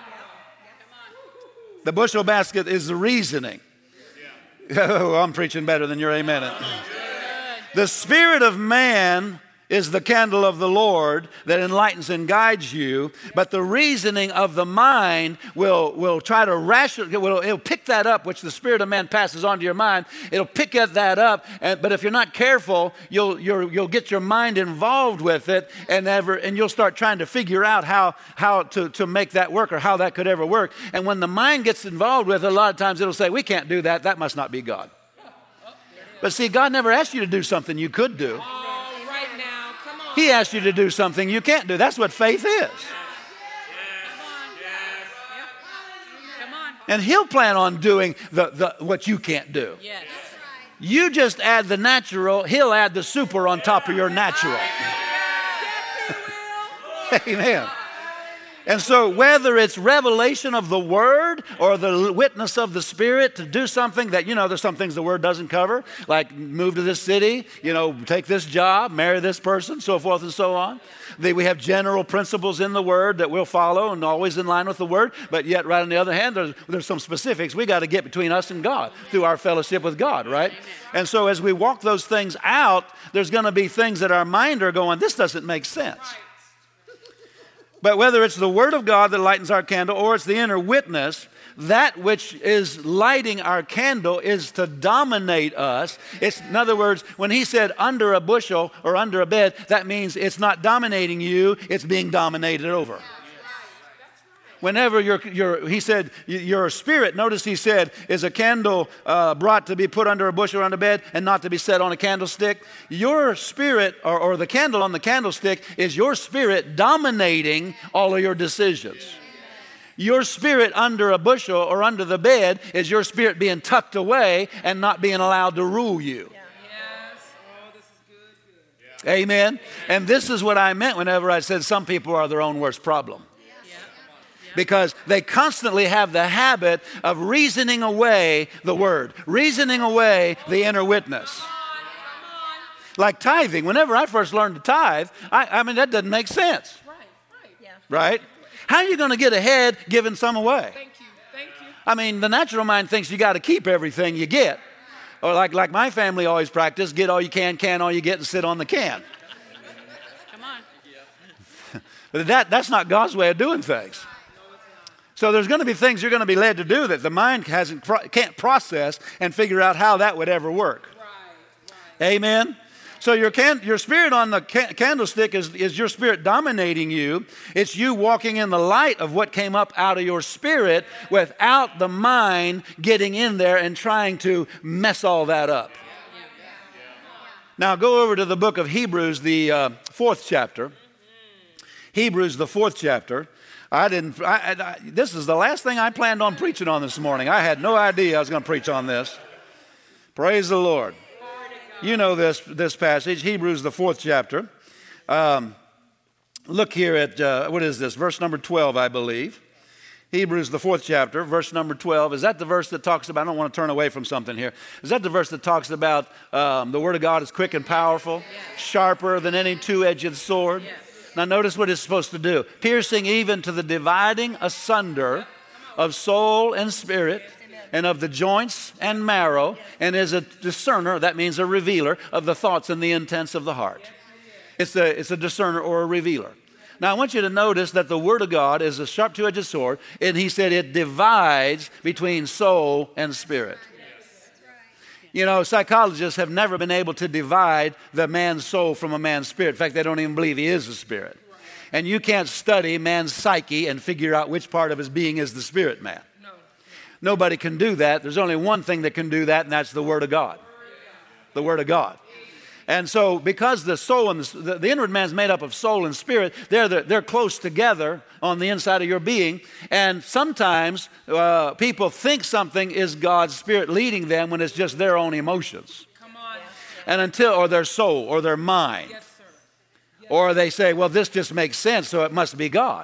The bushel basket is the reasoning. Oh, I'm preaching better than your amen. The spirit of man is the candle of the Lord that enlightens and guides you, but the reasoning of the mind will, will try to ration, will, it'll pick that up, which the spirit of man passes on to your mind. It'll pick that up, and, but if you're not careful, you'll, you'll, you'll get your mind involved with it, and, ever, and you'll start trying to figure out how, how to, to make that work or how that could ever work. And when the mind gets involved with it, a lot of times it'll say, we can't do that. That must not be God. But see, God never asked you to do something you could do. He asked you to do something you can't do. That's what faith is. And he'll plan on doing the, the, what you can't do. Yes. You just add the natural, he'll add the super on top of your natural. Amen. And so whether it's revelation of the Word or the witness of the Spirit to do something that, you know, there's some things the Word doesn't cover, like move to this city, you know, take this job, marry this person, so forth and so on. They, we have general principles in the Word that we'll follow and always in line with the Word, but yet right on the other hand, there's, there's some specifics we got to get between us and God through our fellowship with God, right? Amen. And so as we walk those things out, there's going to be things that our mind are going, this doesn't make sense. But whether it's the Word of God that lightens our candle or it's the inner witness, that which is lighting our candle is to dominate us. It's, in other words, when he said under a bushel or under a bed, that means it's not dominating you, it's being dominated over. Whenever you're, you're, he said, your spirit, notice he said, is a candle uh, brought to be put under a bushel or under a bed and not to be set on a candlestick. Your spirit, or, or the candle on the candlestick, is your spirit dominating all of your decisions. Your spirit under a bushel or under the bed is your spirit being tucked away and not being allowed to rule you. Amen. And this is what I meant whenever I said some people are their own worst problem. Because they constantly have the habit of reasoning away the Word, reasoning away the inner witness. Like tithing. Whenever I first learned to tithe, I, I mean, that doesn't make sense. Right, right. Yeah. Right? How are you going to get ahead giving some away? Thank you, thank you. I mean, the natural mind thinks you got to keep everything you get. Or like, like my family always practiced, get all you can, can all you get, and sit on the can. Come on. But that, that's not God's way of doing things. So there's going to be things you're going to be led to do that the mind hasn't can't process and figure out how that would ever work. Right, right. Amen. So your can, your spirit on the can, candlestick is, is your spirit dominating you. It's you walking in the light of what came up out of your spirit without the mind getting in there and trying to mess all that up. Now go over to the book of Hebrews, the uh, fourth chapter. Hebrews, the fourth chapter. I didn't, I, I, this is the last thing I planned on preaching on this morning. I had no idea I was going to preach on this. Praise the Lord. You know this, this passage, Hebrews, the fourth chapter. Um, look here at, uh, what is this, verse number twelve, I believe. Hebrews, the fourth chapter, verse number twelve. Is that the verse that talks about, I don't want to turn away from something here. Is that the verse that talks about um, the Word of God is quick and powerful, yes, sharper than any two-edged sword? Yes. Now notice what it's supposed to do. Piercing even to the dividing asunder of soul and spirit and of the joints and marrow, and is a discerner, that means a revealer, of the thoughts and the intents of the heart. It's a, it's a discerner or a revealer. Now I want you to notice that the Word of God is a sharp two-edged sword, and he said it divides between soul and spirit. You know, psychologists have never been able to divide the man's soul from a man's spirit. In fact, they don't even believe he is a spirit. And you can't study man's psyche and figure out which part of his being is the spirit man. No. Nobody can do that. There's only one thing that can do that, and that's the Word of God. The Word of God. And so because the soul and the, the, the inward man is made up of soul and spirit, they're, the, they're close together on the inside of your being. And sometimes uh, people think something is God's Spirit leading them when it's just their own emotions. Come on. And until, or their soul, or their mind. Yes, sir. Yes. Or they say, well, this just makes sense, so it must be God.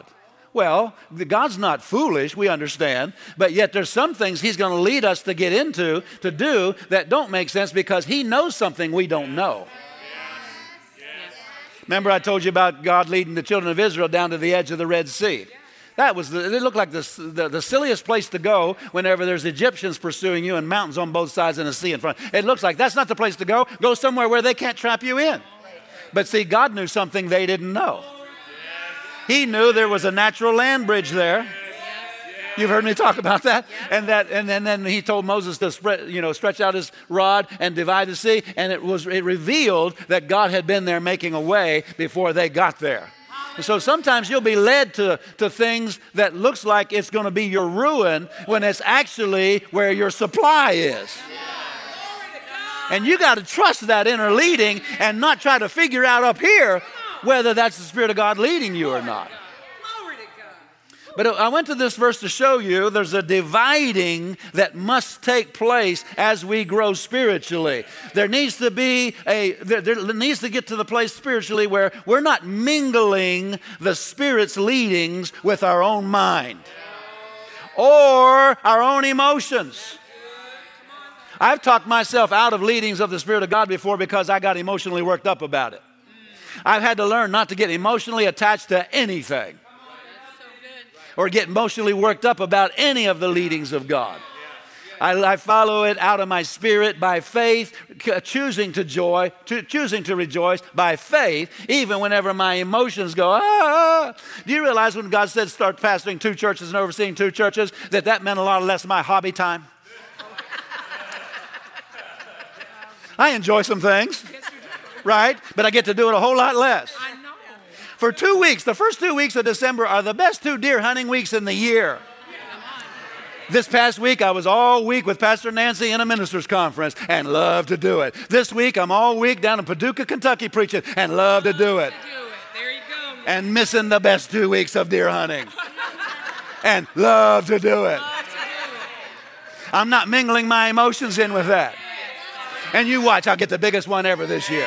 Well, the- God's not foolish, we understand, but yet there's some things he's going to lead us to get into, to do, that don't make sense because he knows something we don't know. Remember I told you about God leading the children of Israel down to the edge of the Red Sea. That was, the, it looked like the, the, the silliest place to go whenever there's Egyptians pursuing you and mountains on both sides and a sea in front. It looks like that's not the place to go. Go somewhere where they can't trap you in. But see, God knew something they didn't know. He knew there was a natural land bridge there. You've heard me talk about that. And that, and then, then he told Moses to spread, you know, stretch out his rod and divide the sea. And it was it revealed that God had been there making a way before they got there. So sometimes you'll be led to, to things that looks like it's going to be your ruin when it's actually where your supply is. And you got to trust that inner leading and not try to figure out up here whether that's the Spirit of God leading you or not. But I went to this verse to show you there's a dividing that must take place as we grow spiritually. There needs to be a, there, there needs to get to the place spiritually where we're not mingling the Spirit's leadings with our own mind or our own emotions. I've talked myself out of leadings of the Spirit of God before because I got emotionally worked up about it. I've had to learn not to get emotionally attached to anything or get emotionally worked up about any of the leadings of God. I, I follow it out of my spirit by faith, choosing to joy, to, choosing to rejoice by faith, even whenever my emotions go, ah. Do you realize when God said start pastoring two churches and overseeing two churches, that that meant a lot less of my hobby time? I enjoy some things, right? But I get to do it a whole lot less. For two weeks, the first two weeks of December are the best two deer hunting weeks in the year. This past week, I was all week with Pastor Nancy in a minister's conference and love to do it. This week, I'm all week down in Paducah, Kentucky preaching and love to do it. There you go. And missing the best two weeks of deer hunting and love to do it. I'm not mingling my emotions in with that. And you watch, I'll get the biggest one ever this year.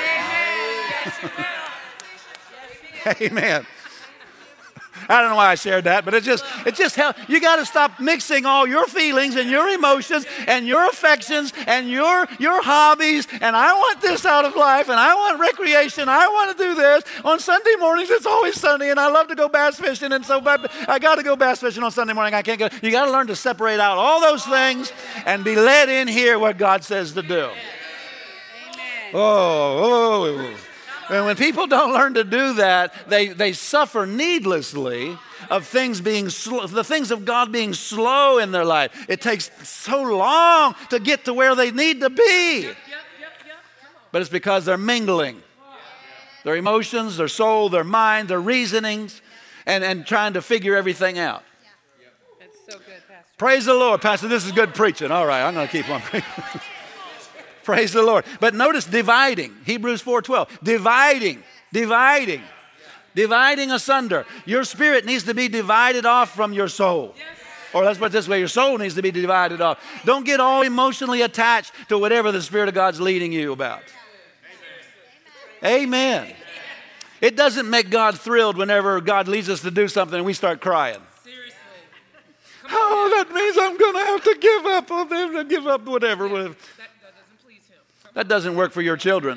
Amen. I don't know why I shared that, but it just, it just helps. You got to stop mixing all your feelings and your emotions and your affections and your, your hobbies. And I want this out of life and I want recreation. I want to do this. On Sunday mornings, it's always sunny and I love to go bass fishing. And so I got to go bass fishing on Sunday morning. I can't go. You got to learn to separate out all those things and be led in here what God says to do. Amen. Oh, oh. And when people don't learn to do that, they, they suffer needlessly of things being slow, the things of God being slow in their life. It takes so long to get to where they need to be. Yep, yep, yep. But it's because they're mingling their emotions, their soul, their mind, their reasonings, and, and trying to figure everything out. That's so good, Pastor. Praise the Lord, Pastor. This is good preaching. All right, I'm going to keep on preaching. Praise the Lord. But notice dividing. Hebrews four twelve. Dividing. Dividing. Dividing asunder. Your spirit needs to be divided off from your soul. Yes. Or let's put it this way. Your soul needs to be divided off. Don't get all emotionally attached to whatever the Spirit of God's leading you about. Amen. Amen. It doesn't make God thrilled whenever God leads us to do something and we start crying. Seriously. Oh, that means I'm going to have to give up on them and give up whatever. That, that doesn't please him. That doesn't work for your children.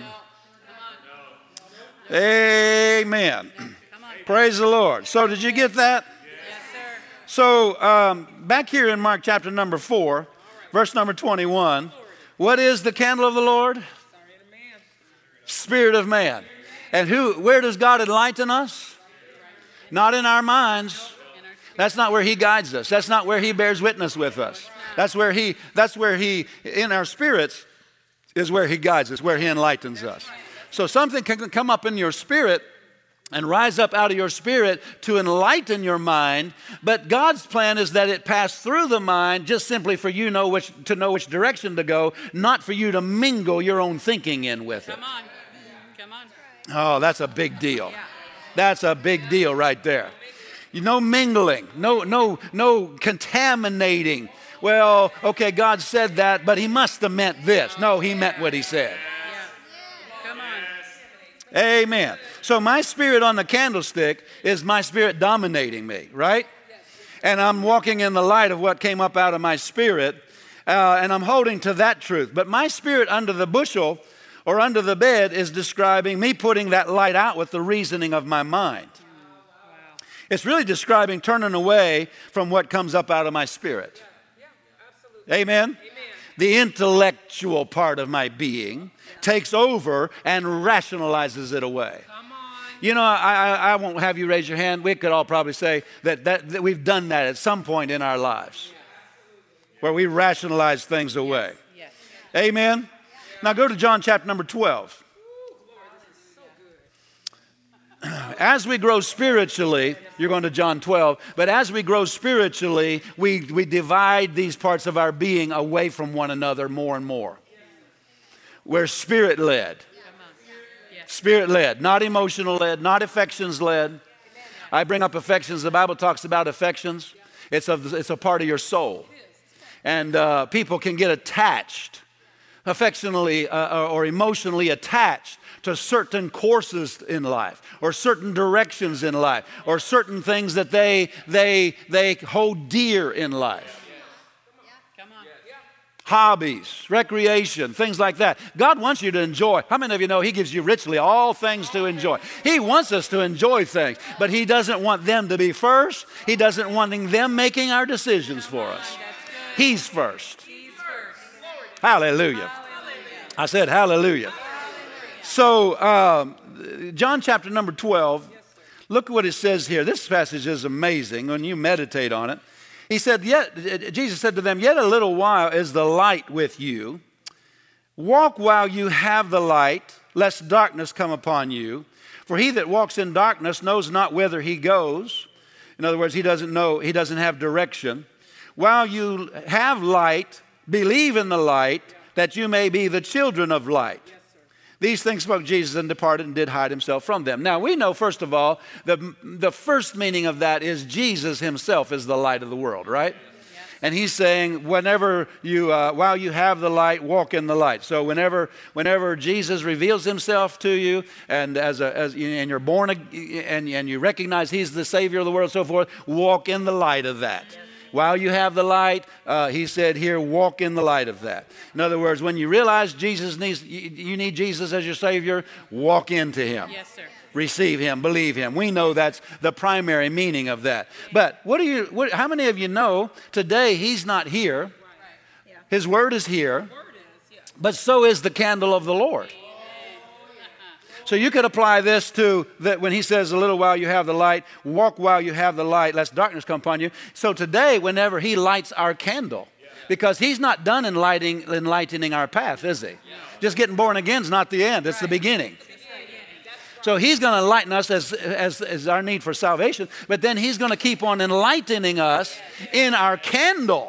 Amen. Praise the Lord. So did you get that? Yes, sir. So um, back here in Mark chapter number four, verse number twenty-one, what is the candle of the Lord? Spirit of man. And who? Where does God enlighten us? Not in our minds. That's not where he guides us. That's not where he bears witness with us. That's where he, that's where he, in our spirits, is where he guides us, where he enlightens us. So something can come up in your spirit and rise up out of your spirit to enlighten your mind, but God's plan is that it pass through the mind just simply for you know which, to know which direction to go, not for you to mingle your own thinking in with it. Come on. Come on. Oh, that's a big deal. That's a big deal right there. You know, mingling, no, no, no contaminating. Well, okay, God said that, but he must have meant this. No, he meant what he said. Yeah. Come on. Amen. So my spirit on the candlestick is my spirit dominating me, right? And I'm walking in the light of what came up out of my spirit, uh, and I'm holding to that truth. But my spirit under the bushel or under the bed is describing me putting that light out with the reasoning of my mind. It's really describing turning away from what comes up out of my spirit. Amen? The intellectual part of my being takes over and rationalizes it away. You know, I, I, I won't have you raise your hand. We could all probably say that, that, that we've done that at some point in our lives, where we rationalize things away. Yes. Amen? Now go to John chapter number twelve. As we grow spiritually, you're going to John twelve, but as we grow spiritually, we, we divide these parts of our being away from one another more and more. We're spirit-led. Spirit-led, not emotional-led, not affections-led. I bring up affections. The Bible talks about affections. It's a, it's a part of your soul. And uh, people can get attached, affectionately uh, or emotionally attached to certain courses in life, or certain directions in life, or certain things that they they they hold dear in life. Come on. Hobbies, recreation, things like that. God wants you to enjoy. How many of you know He gives you richly all things to enjoy? He wants us to enjoy things, but He doesn't want them to be first. He doesn't want them making our decisions for us. He's first. He's first. Hallelujah. I said hallelujah. So, um, John chapter number twelve, look at what it says here. This passage is amazing when you meditate on it. He said, yet, Jesus said to them, yet a little while is the light with you. Walk while you have the light, lest darkness come upon you. For he that walks in darkness knows not whither he goes. In other words, he doesn't know, he doesn't have direction. While you have light, believe in the light, that you may be the children of light. These things spoke Jesus and departed and did hide himself from them. Now we know, first of all, the, the first meaning of that is Jesus himself is the light of the world, right? Yes. And he's saying, whenever you, uh, while you have the light, walk in the light. So whenever, whenever Jesus reveals himself to you, and as a, as and you're born and, and you recognize he's the Savior of the world, and so forth, walk in the light of that. Yes. While you have the light, uh, he said here, walk in the light of that. In other words, when you realize Jesus needs, you need Jesus as your Savior, walk into him. Yes, sir. Receive him, believe him. We know that's the primary meaning of that. But what do you? What, how many of you know today he's not here? His word is here, but so is the candle of the Lord. So you could apply this to that when he says a little while you have the light, walk while you have the light, lest darkness come upon you. So today, whenever he lights our candle, because he's not done enlightening, enlightening our path, is he? Just getting born again is not the end, it's the beginning. So he's going to enlighten us as, as, as our need for salvation, but then he's going to keep on enlightening us in our candle.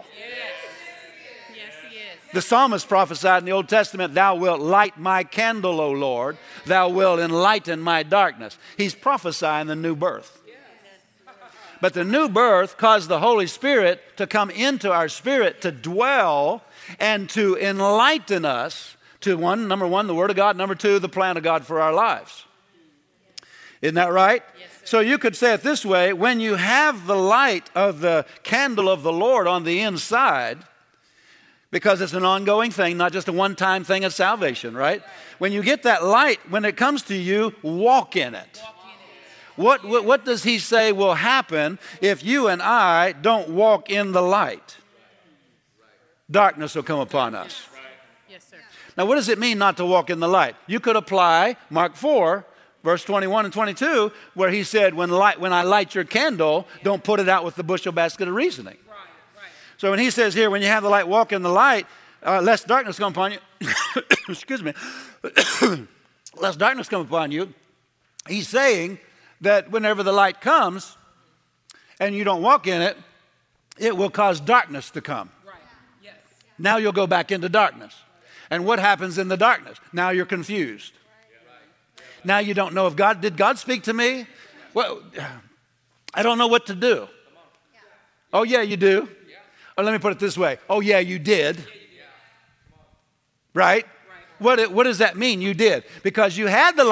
The psalmist prophesied in the Old Testament, thou wilt light my candle, O Lord. Thou wilt enlighten my darkness. He's prophesying the new birth. But the new birth caused the Holy Spirit to come into our spirit, to dwell and to enlighten us to one, number one, the Word of God. Number two, the plan of God for our lives. Isn't that right? Yes, so you could say it this way, when you have the light of the candle of the Lord on the inside, because it's an ongoing thing, not just a one-time thing of salvation, right? When you get that light, when it comes to you, walk in it. What, what, what does he say will happen if you and I don't walk in the light? Darkness will come upon us. Yes, sir. Now, what does it mean not to walk in the light? You could apply Mark four, verse twenty-one and twenty-two, where he said, when, light, when I light your candle, don't put it out with the bushel basket of reasoning. So when he says here, when you have the light, walk in the light, uh, lest darkness come upon you, excuse me, lest darkness come upon you, he's saying that whenever the light comes and you don't walk in it, it will cause darkness to come. Right. Yes. Now you'll go back into darkness. And what happens in the darkness? Now you're confused. Now you don't know if God, did God speak to me? Well, I don't know what to do. Oh yeah, you do. Or let me put it this way. Oh, yeah, you did. Right? What, what does that mean? You did. Because you had the light,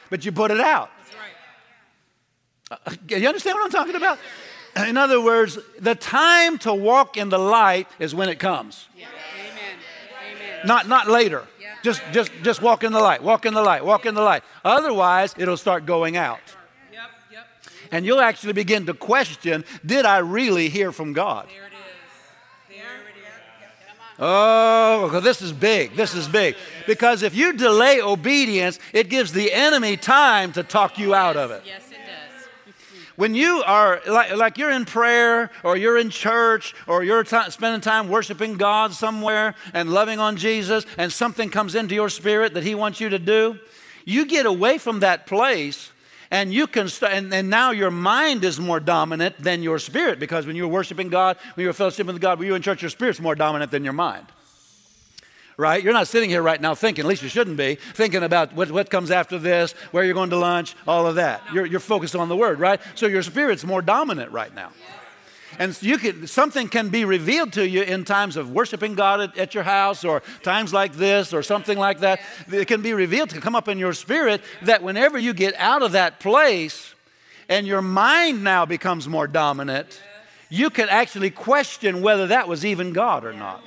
but you put it out. That's right. Uh, you understand what I'm talking about? In other words, the time to walk in the light is when it comes. Yeah. Amen. Amen. Not, not later. Yeah. Just, just, just walk in the light, walk in the light, walk in the light. Otherwise, it'll start going out. Yep. Yep. And you'll actually begin to question, did I really hear from God? There it is. There it is. Come on. Oh, well, this is big. This is big. Because if you delay obedience, it gives the enemy time to talk you out of it. Yes, it does. When you are, like, like you're in prayer or you're in church or you're t- spending time worshiping God somewhere and loving on Jesus and something comes into your spirit that he wants you to do, you get away from that place and you can, st- and, and now your mind is more dominant than your spirit, because when you're worshiping God, when you're fellowshipping with God, when you're in church, your spirit's more dominant than your mind. Right? You're not sitting here right now thinking, at least you shouldn't be, thinking about what, what comes after this, where you're going to lunch, all of that. You're, you're focused on the Word, right? So your spirit's more dominant right now. And you can, something can be revealed to you in times of worshiping God at, at your house or times like this or something like that. It can be revealed to come up in your spirit that whenever you get out of that place and your mind now becomes more dominant, you can actually question whether that was even God or not.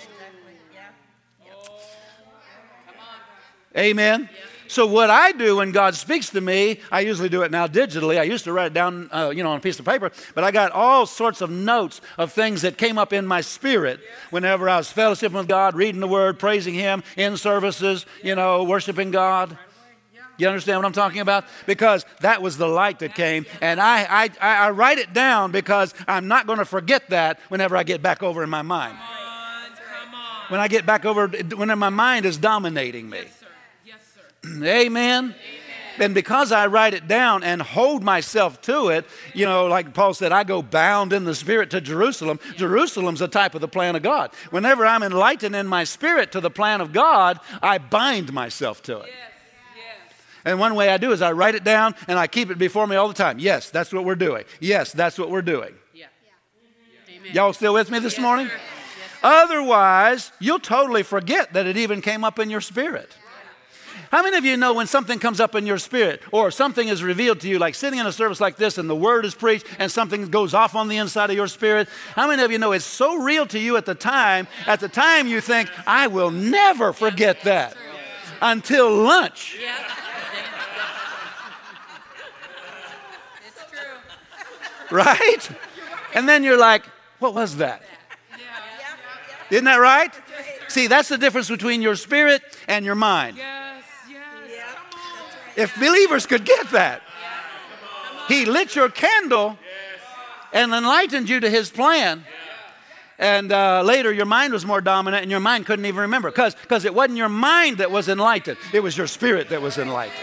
Amen. So what I do when God speaks to me, I usually do it now digitally. I used to write it down, uh, you know, on a piece of paper, but I got all sorts of notes of things that came up in my spirit whenever I was fellowshipping with God, reading the Word, praising Him, in services, you know, worshiping God. You understand what I'm talking about? Because that was the light that came, and I, I, I write it down because I'm not going to forget that whenever I get back over in my mind. When I get back over, when my mind is dominating me. Amen. Amen. And because I write it down and hold myself to it, you know, like Paul said, I go bound in the spirit to Jerusalem. Yeah. Jerusalem's a type of the plan of God. Whenever I'm enlightened in my spirit to the plan of God, I bind myself to it. Yes. Yes. And one way I do is I write it down and I keep it before me all the time. Yes, that's what we're doing. Yes, that's what we're doing. Yeah. Yeah. Amen. Y'all still with me this yes, morning? Yes, otherwise, you'll totally forget that it even came up in your spirit. How many of you know when something comes up in your spirit or something is revealed to you, like sitting in a service like this and the Word is preached and something goes off on the inside of your spirit? How many of you know it's so real to you at the time? At the time you think, I will never forget that until lunch. It's true. Right? And then you're like, what was that? Isn't that right? See, that's the difference between your spirit and your mind. If believers could get that, He lit your candle and enlightened you to His plan. And uh, later your mind was more dominant and your mind couldn't even remember. Because because it wasn't your mind that was enlightened. It was your spirit that was enlightened.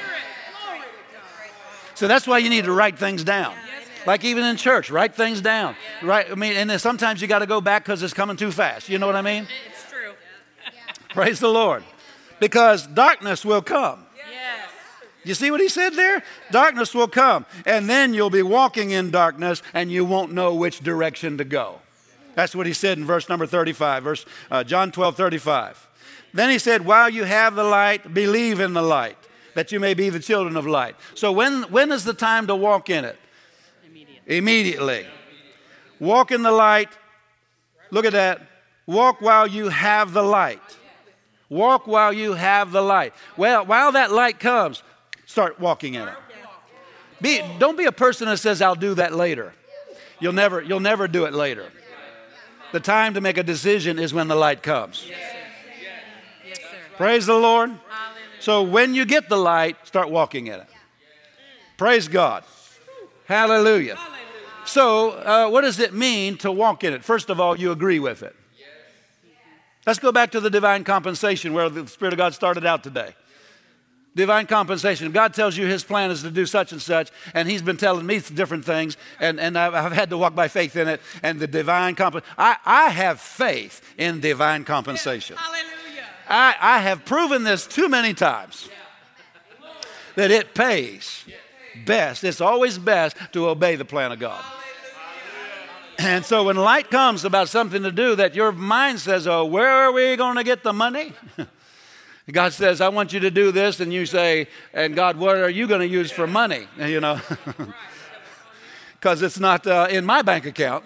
So that's why you need to write things down. Like even in church, write things down. Right? I mean, and then sometimes you got to go back because it's coming too fast. You know what I mean? It's true. Praise the Lord. Because darkness will come. You see what he said there? Darkness will come, and then you'll be walking in darkness, and you won't know which direction to go. That's what he said in verse number thirty-five, verse uh, John twelve, thirty-five. Then he said, while you have the light, believe in the light, that you may be the children of light. So when, when is the time to walk in it? Immediately. Immediately. Walk in the light. Look at that. Walk while you have the light. Walk while you have the light. Well, while that light comes, start walking in it. Be, don't be a person that says, I'll do that later. You'll never, you'll never do it later. The time to make a decision is when the light comes. Yes, sir. Yes, sir. Praise the Lord. Hallelujah. So when you get the light, start walking in it. Praise God. Hallelujah. So uh, what does it mean to walk in it? First of all, you agree with it. Let's go back to the divine compensation where the Spirit of God started out today. Divine compensation. God tells you His plan is to do such and such, and He's been telling me different things, and, and I've, I've had to walk by faith in it, and the divine compensation. I, I have faith in divine compensation. Hallelujah. I, I have proven this too many times, that it pays best. It's always best to obey the plan of God. And so when light comes about something to do that your mind says, oh, where are we going to get the money? God says, I want you to do this, and you say, and God, what are you going to use for money? You know, because it's not uh, in my bank account.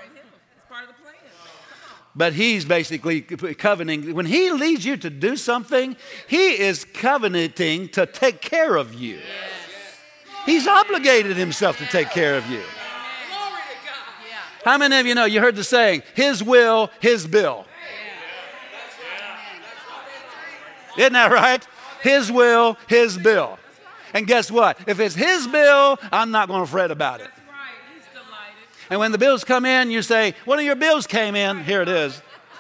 But he's basically covenanting. When he leads you to do something, he is covenanting to take care of you. Yes. He's obligated himself to take care of you. How many of you know, you heard the saying, his will, his bill? Isn't that right? His will, his bill. And guess what? If it's his bill, I'm not going to fret about it. And when the bills come in, you say, one of your bills came in. Here it is.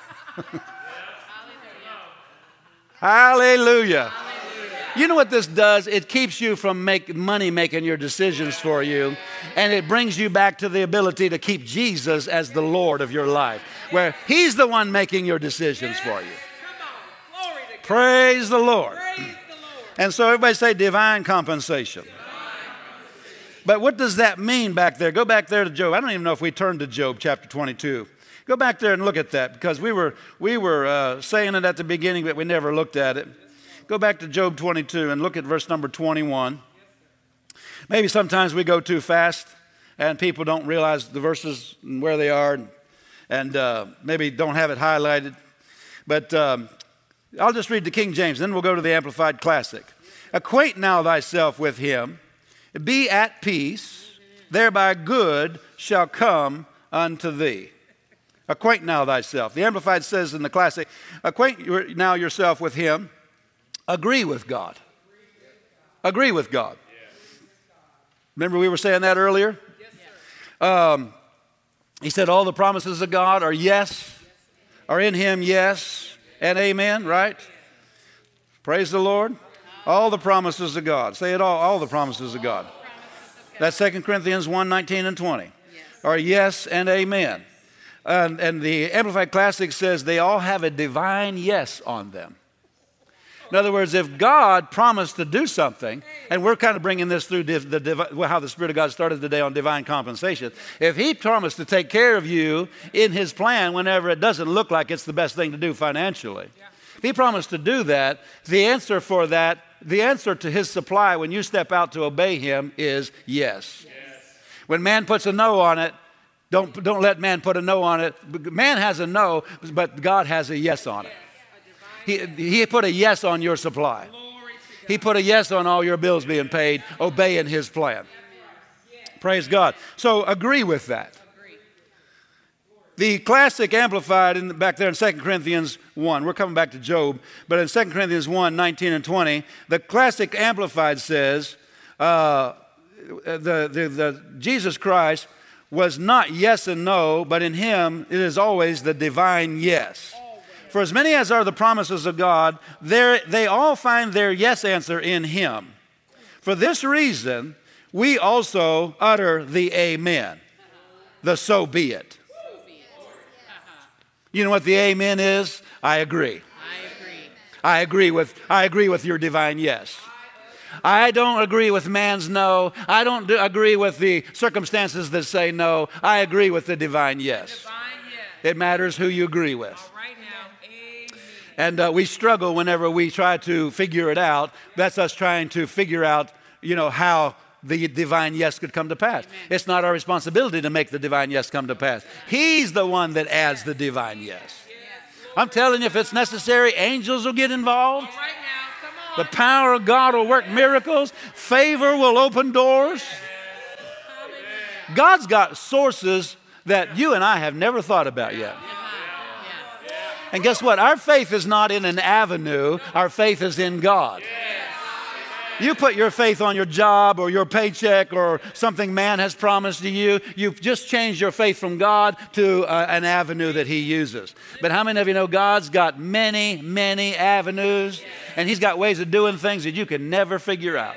Hallelujah. Hallelujah. You know what this does? It keeps you from make money making your decisions for you. And it brings you back to the ability to keep Jesus as the Lord of your life, where he's the one making your decisions for you. Praise the Lord. And so everybody say divine compensation. But what does that mean back there? Go back there to Job. I don't even know if we turned to Job chapter twenty-two. Go back there and look at that, because we were we were uh, saying it at the beginning, but we never looked at it. Go back to Job twenty-two and look at verse number twenty-one. Maybe sometimes we go too fast and people don't realize the verses and where they are, and, and uh, maybe don't have it highlighted. But um, I'll just read the King James, then we'll go to the Amplified Classic. Acquaint now thyself with him. Be at peace, thereby good shall come unto thee. Acquaint now thyself. The Amplified says in the Classic, acquaint now yourself with him. Agree with God. Agree with God. Remember we were saying that earlier? Um, he said all the promises of God are yes, are in him yes, and amen, right? Praise the Lord. All the promises of God. Say it all, all the promises of God. That's Second Corinthians one, nineteen and twenty. Are yes and amen. And, and the Amplified Classic says they all have a divine yes on them. In other words, if God promised to do something, and we're kind of bringing this through div, the, div, how the Spirit of God started today on divine compensation. If he promised to take care of you in his plan whenever it doesn't look like it's the best thing to do financially, if he promised to do that, the answer for that, the answer to his supply when you step out to obey him is yes. Yes. When man puts a no on it, don't, don't let man put a no on it. Man has a no, but God has a yes on it. He, he put a yes on your supply. He put a yes on all your bills being paid, obeying his plan. Praise God. So agree with that. The Classic Amplified in, back there in Second Corinthians one, we're coming back to Job, but in Second Corinthians one, nineteen and twenty, the Classic Amplified says, uh, the, the, the Jesus Christ was not yes and no, but in him it is always the divine yes. For as many as are the promises of God, they all find their yes answer in him. For this reason, we also utter the amen, the so be it. You know what the amen is? I agree. I agree. I agree with, I agree with your divine yes. I don't agree with man's no. I don't do, agree with the circumstances that say no. I agree with the divine yes. Divine yes. It matters who you agree with. All right now. Amen. And uh, we struggle whenever we try to figure it out. That's us trying to figure out, you know, how the divine yes could come to pass. Amen. It's not our responsibility to make the divine yes come to pass. He's the one that adds the divine yes. I'm telling you, if it's necessary, angels will get involved. All right now, come on. The power of God will work miracles. Favor will open doors. God's got sources that you and I have never thought about yet. And guess what? Our faith is not in an avenue. Our faith is in God. You put your faith on your job or your paycheck or something man has promised to you. You've just changed your faith from God to uh, an avenue that he uses. But how many of you know God's got many, many avenues, and he's got ways of doing things that you can never figure out.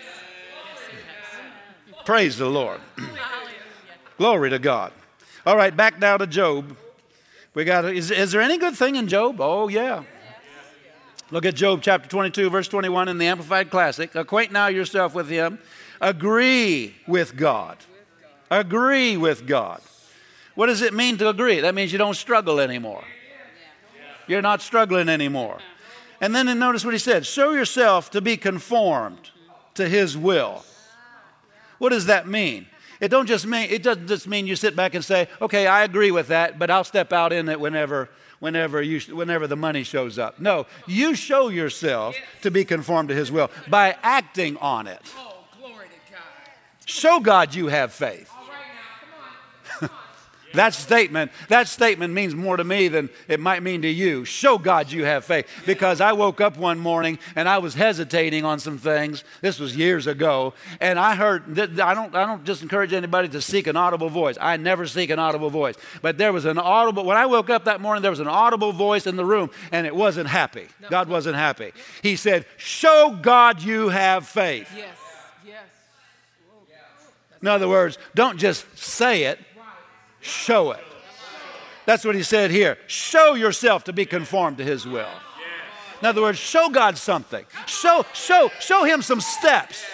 Praise the Lord. Glory to God. All right, back now to Job. We got. Is, is there any good thing in Job? Oh, yeah. Look at Job chapter twenty-two, verse twenty-one in the Amplified Classic. Acquaint now yourself with him. Agree with God. Agree with God. What does it mean to agree? That means you don't struggle anymore. You're not struggling anymore. And then notice what he said. Show yourself to be conformed to his will. What does that mean? It don't just mean, it doesn't just mean you sit back and say, okay, I agree with that, but I'll step out in it whenever, whenever you, whenever the money shows up. No, you show yourself to be conformed to his will by acting on it. Oh, glory to God. Show God you have faith. All right now, come on. Come on. That statement, that statement means more to me than it might mean to you. Show God you have faith. Because I woke up one morning and I was hesitating on some things. This was years ago. And I heard, I don't, I don't just encourage anybody to seek an audible voice. I never seek an audible voice. But there was an audible, when I woke up that morning, there was an audible voice in the room and it wasn't happy. No. God wasn't happy. He said, show God you have faith. Yes, yes. In other words, don't just say it. Show it. That's what he said here. Show yourself to be conformed to his will. In other words, show God something. Show, show, show him some steps.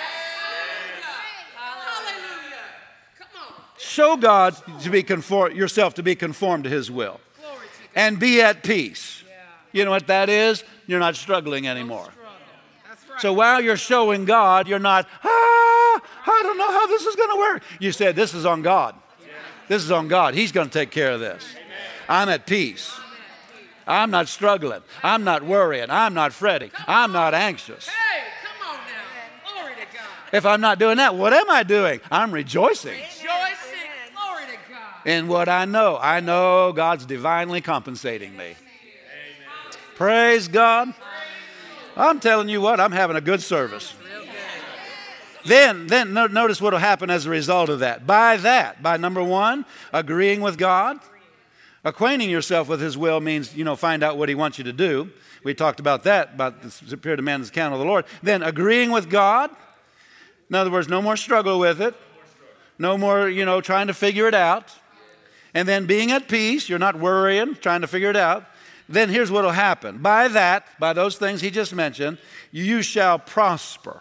Hallelujah. Come on. Show God to be conform, yourself to be conformed to his will. Glory to God. And be at peace. Yeah. You know what that is? You're not struggling anymore. Struggle. That's right. So while you're showing God, you're not, ah, I don't know how this is going to work. You said, this is on God. This is on God. He's going to take care of this. I'm at peace. I'm not struggling. I'm not worrying. I'm not fretting. I'm not anxious. Hey, come on now. Glory to God. If I'm not doing that, what am I doing? I'm rejoicing Rejoicing. Glory to God. in what I know. I know God's divinely compensating me. Praise God. I'm telling you what, I'm having a good service. Then, then no, notice what will happen as a result of that. By that, by number one, agreeing with God. Acquainting yourself with his will means, you know, find out what he wants you to do. We talked about that, about the spirit of man is the counsel of the Lord. Then agreeing with God. In other words, no more struggle with it. No more, you know, trying to figure it out. And then being at peace. You're not worrying, trying to figure it out. Then here's what will happen. By that, by those things he just mentioned, you shall prosper.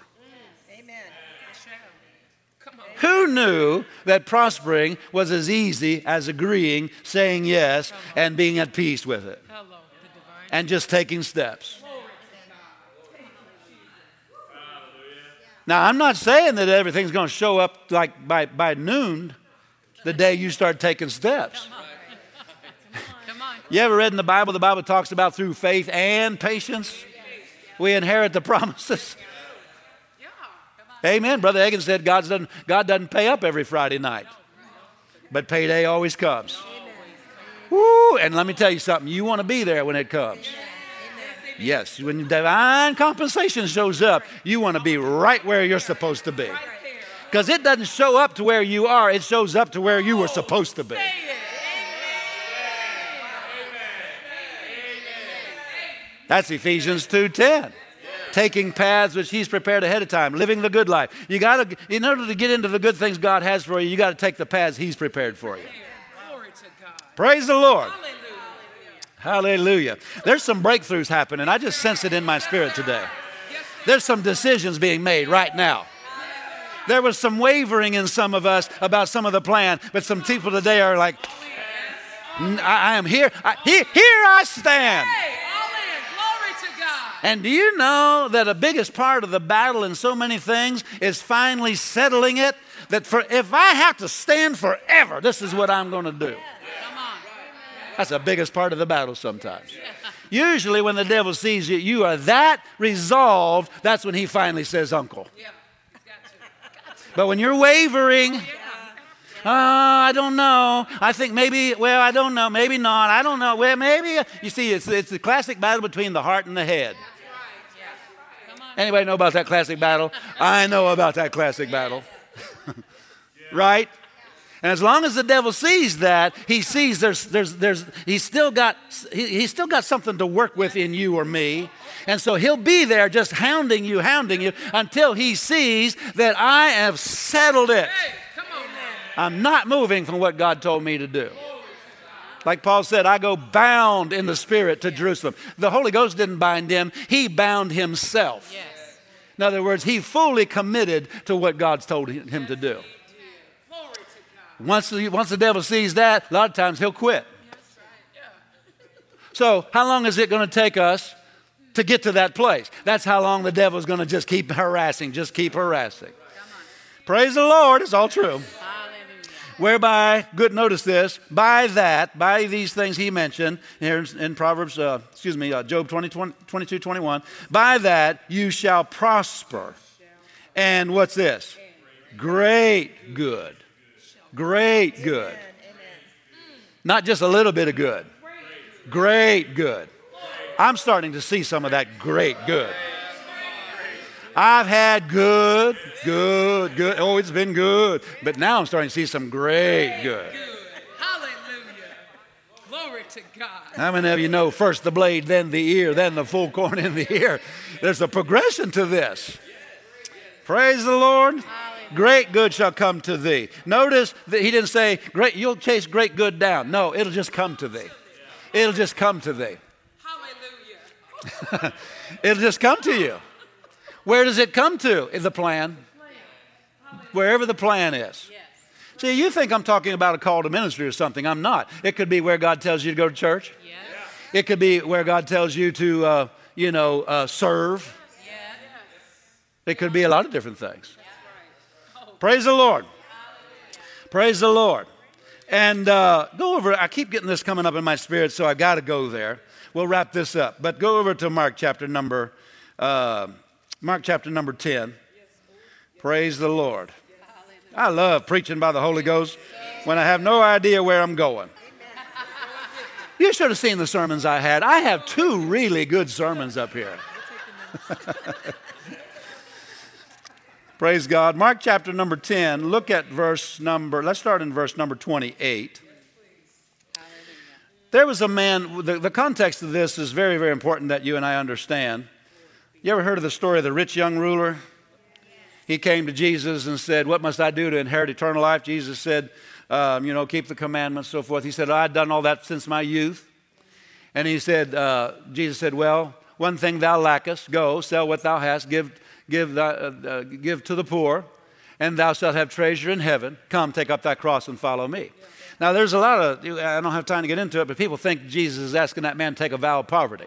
Who knew that prospering was as easy as agreeing, saying yes, and being at peace with it? Hello, the divine. And just taking steps. Now, I'm not saying that everything's going to show up like by, by noon the day you start taking steps. Come on. You ever read in the Bible, the Bible talks about through faith and patience, we inherit the promises. Amen. Brother Egan said God doesn't, God doesn't pay up every Friday night. But payday always comes. Woo! And let me tell you something. You want to be there when it comes. Yes. When divine compensation shows up, you want to be right where you're supposed to be. Because it doesn't show up to where you are. It shows up to where you were supposed to be. That's Ephesians two ten. Taking paths which he's prepared ahead of time, living the good life. You got to, in order to get into the good things God has for you, you got to take the paths he's prepared for you. Glory to God. Praise the Lord. Hallelujah. Hallelujah. There's some breakthroughs happening. I just sense it in my spirit today. There's some decisions being made right now. There was some wavering in some of us about some of the plan, but some people today are like, I, I am here. I, here. Here I stand. Hey, all in. Glory to God. And do you know that the biggest part of the battle in so many things is finally settling it? That for if I have to stand forever, this is what I'm going to do. Come on. That's the biggest part of the battle sometimes. Usually when the devil sees you, you are that resolved, that's when he finally says, uncle. Yeah. Got to. Got to. But when you're wavering, oh, I don't know. I think maybe, well, I don't know. Maybe not. I don't know. Well, maybe. You see, it's, it's the classic battle between the heart and the head. Anybody know about that classic battle? I know about that classic battle. Right? And as long as the devil sees that, he sees there's, there's, there's, he's still got, he, he's still got something to work with in you or me. And so he'll be there just hounding you, hounding you until he sees that I have settled it. Hey, come on now. I'm not moving from what God told me to do. Like Paul said, I go bound in the Spirit to Jerusalem. The Holy Ghost didn't bind him. He bound himself. Yes. In other words, he fully committed to what God's told him to do. Glory to God. Once the, once the devil sees that, a lot of times he'll quit. So how long is it going to take us to get to that place. That's how long the devil's going to just keep harassing, just keep harassing. Praise the Lord. It's all true. Whereby, good, notice this, by that, by these things he mentioned here in, in Proverbs, uh, excuse me, uh, Job twenty, twenty, twenty-two, twenty-one, by that you shall prosper. And what's this? Great good. Great good. Not just a little bit of good. Great good. I'm starting to see some of that great good. I've had good, good, good. Oh, it's been good. But now I'm starting to see some great good. Hallelujah. Glory to God. How many of you know first the blade, then the ear, then the full corn in the ear? There's a progression to this. Praise the Lord. Great good shall come to thee. Notice that he didn't say, "Great, you'll chase great good down." No, it'll just come to thee. It'll just come to thee. Hallelujah. It'll just come to you. Where does it come to? The plan. Wherever the plan is. See, you think I'm talking about a call to ministry or something. I'm not. It could be where God tells you to go to church. Yes. It could be where God tells you to, uh, you know, uh, serve. Yes. It could be a lot of different things. Praise the Lord. Praise the Lord. And uh, go over, I keep getting this coming up in my spirit, so I got to go there. We'll wrap this up. But go over to Mark chapter number, uh, Mark chapter number ten. Praise the Lord. I love preaching by the Holy Ghost when I have no idea where I'm going. You should have seen the sermons I had. I have two really good sermons up here. Praise God. Mark chapter number ten, look at verse number, let's start in verse number twenty-eight. There was a man, the, the context of this is very, very important that you and I understand. You ever heard of the story of the rich young ruler? He came to Jesus and said, "What must I do to inherit eternal life?" Jesus said, um, you know, keep the commandments, so forth. He said, "I've done all that since my youth." And he said, uh, Jesus said, "Well, one thing thou lackest, go, sell what thou hast, give Give, thy, uh, uh, give to the poor, and thou shalt have treasure in heaven. Come, take up thy cross and follow me." Now, there's a lot of, I don't have time to get into it, but people think Jesus is asking that man to take a vow of poverty.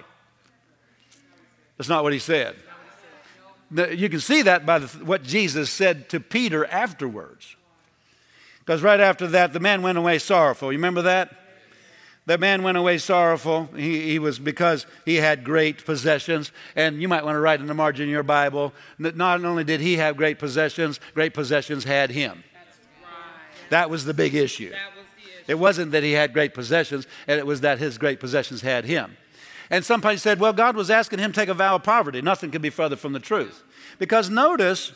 That's not what he said. You can see that by the, what Jesus said to Peter afterwards. Because right after that, the man went away sorrowful. You remember that? That man went away sorrowful. He, he was because he had great possessions. And you might want to write in the margin of your Bible that not only did he have great possessions, great possessions had him. That's right. That was the big issue. That was the issue. It wasn't that he had great possessions, and it was that his great possessions had him. And somebody said, well, God was asking him to take a vow of poverty. Nothing could be further from the truth. Because notice,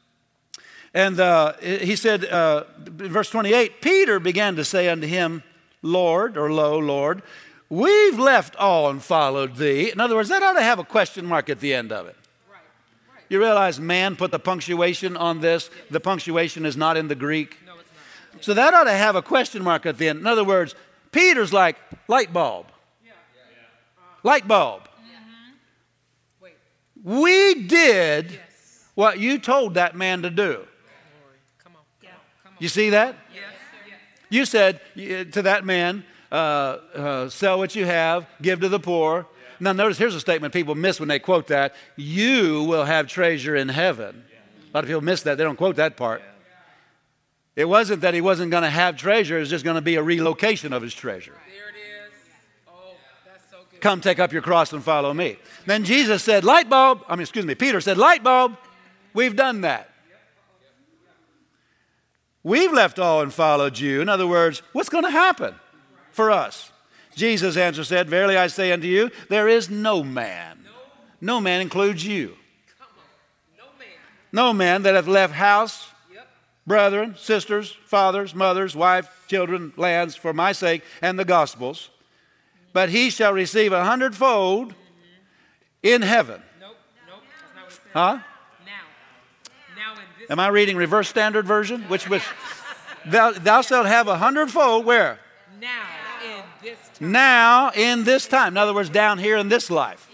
and uh, he said, uh, verse twenty-eight, Peter began to say unto him, "Lord," or "Lo, Lord, we've left all and followed thee." In other words, that ought to have a question mark at the end of it. Right. Right. You realize man put the punctuation on this. The punctuation is not in the Greek. No, it's not. So that ought to have a question mark at the end. In other words, Peter's like, light bulb. Yeah. Light bulb. Mm-hmm. Wait. We did Yes. what you told that man to do. Glory. Come on. Yeah. Come on. You see that? Yes. Yes. You said uh, to that man, uh, uh, sell what you have, give to the poor. Now notice, here's a statement people miss when they quote that. You will have treasure in heaven. A lot of people miss that. They don't quote that part. It wasn't that he wasn't going to have treasure. It was just going to be a relocation of his treasure. There it is. Oh, that's so good. Come take up your cross and follow me. Then Jesus said, light bulb. I mean, excuse me, Peter said, light bulb. We've done that. We've left all and followed you. In other words, what's going to happen for us? Jesus' answer said, verily I say unto you, there is no man. No man includes you. Come on. No man. No man that hath left house, Yep. brethren, sisters, fathers, mothers, wife, children, lands for my sake and the gospel's, but he shall receive a hundredfold in heaven. Nope. Nope. That's not what it says. Huh? Now. Now in this. Am I reading reverse standard version? Which which thou, thou shalt have a hundredfold where? Now in this time. Now in this time. In other words, down here in this life.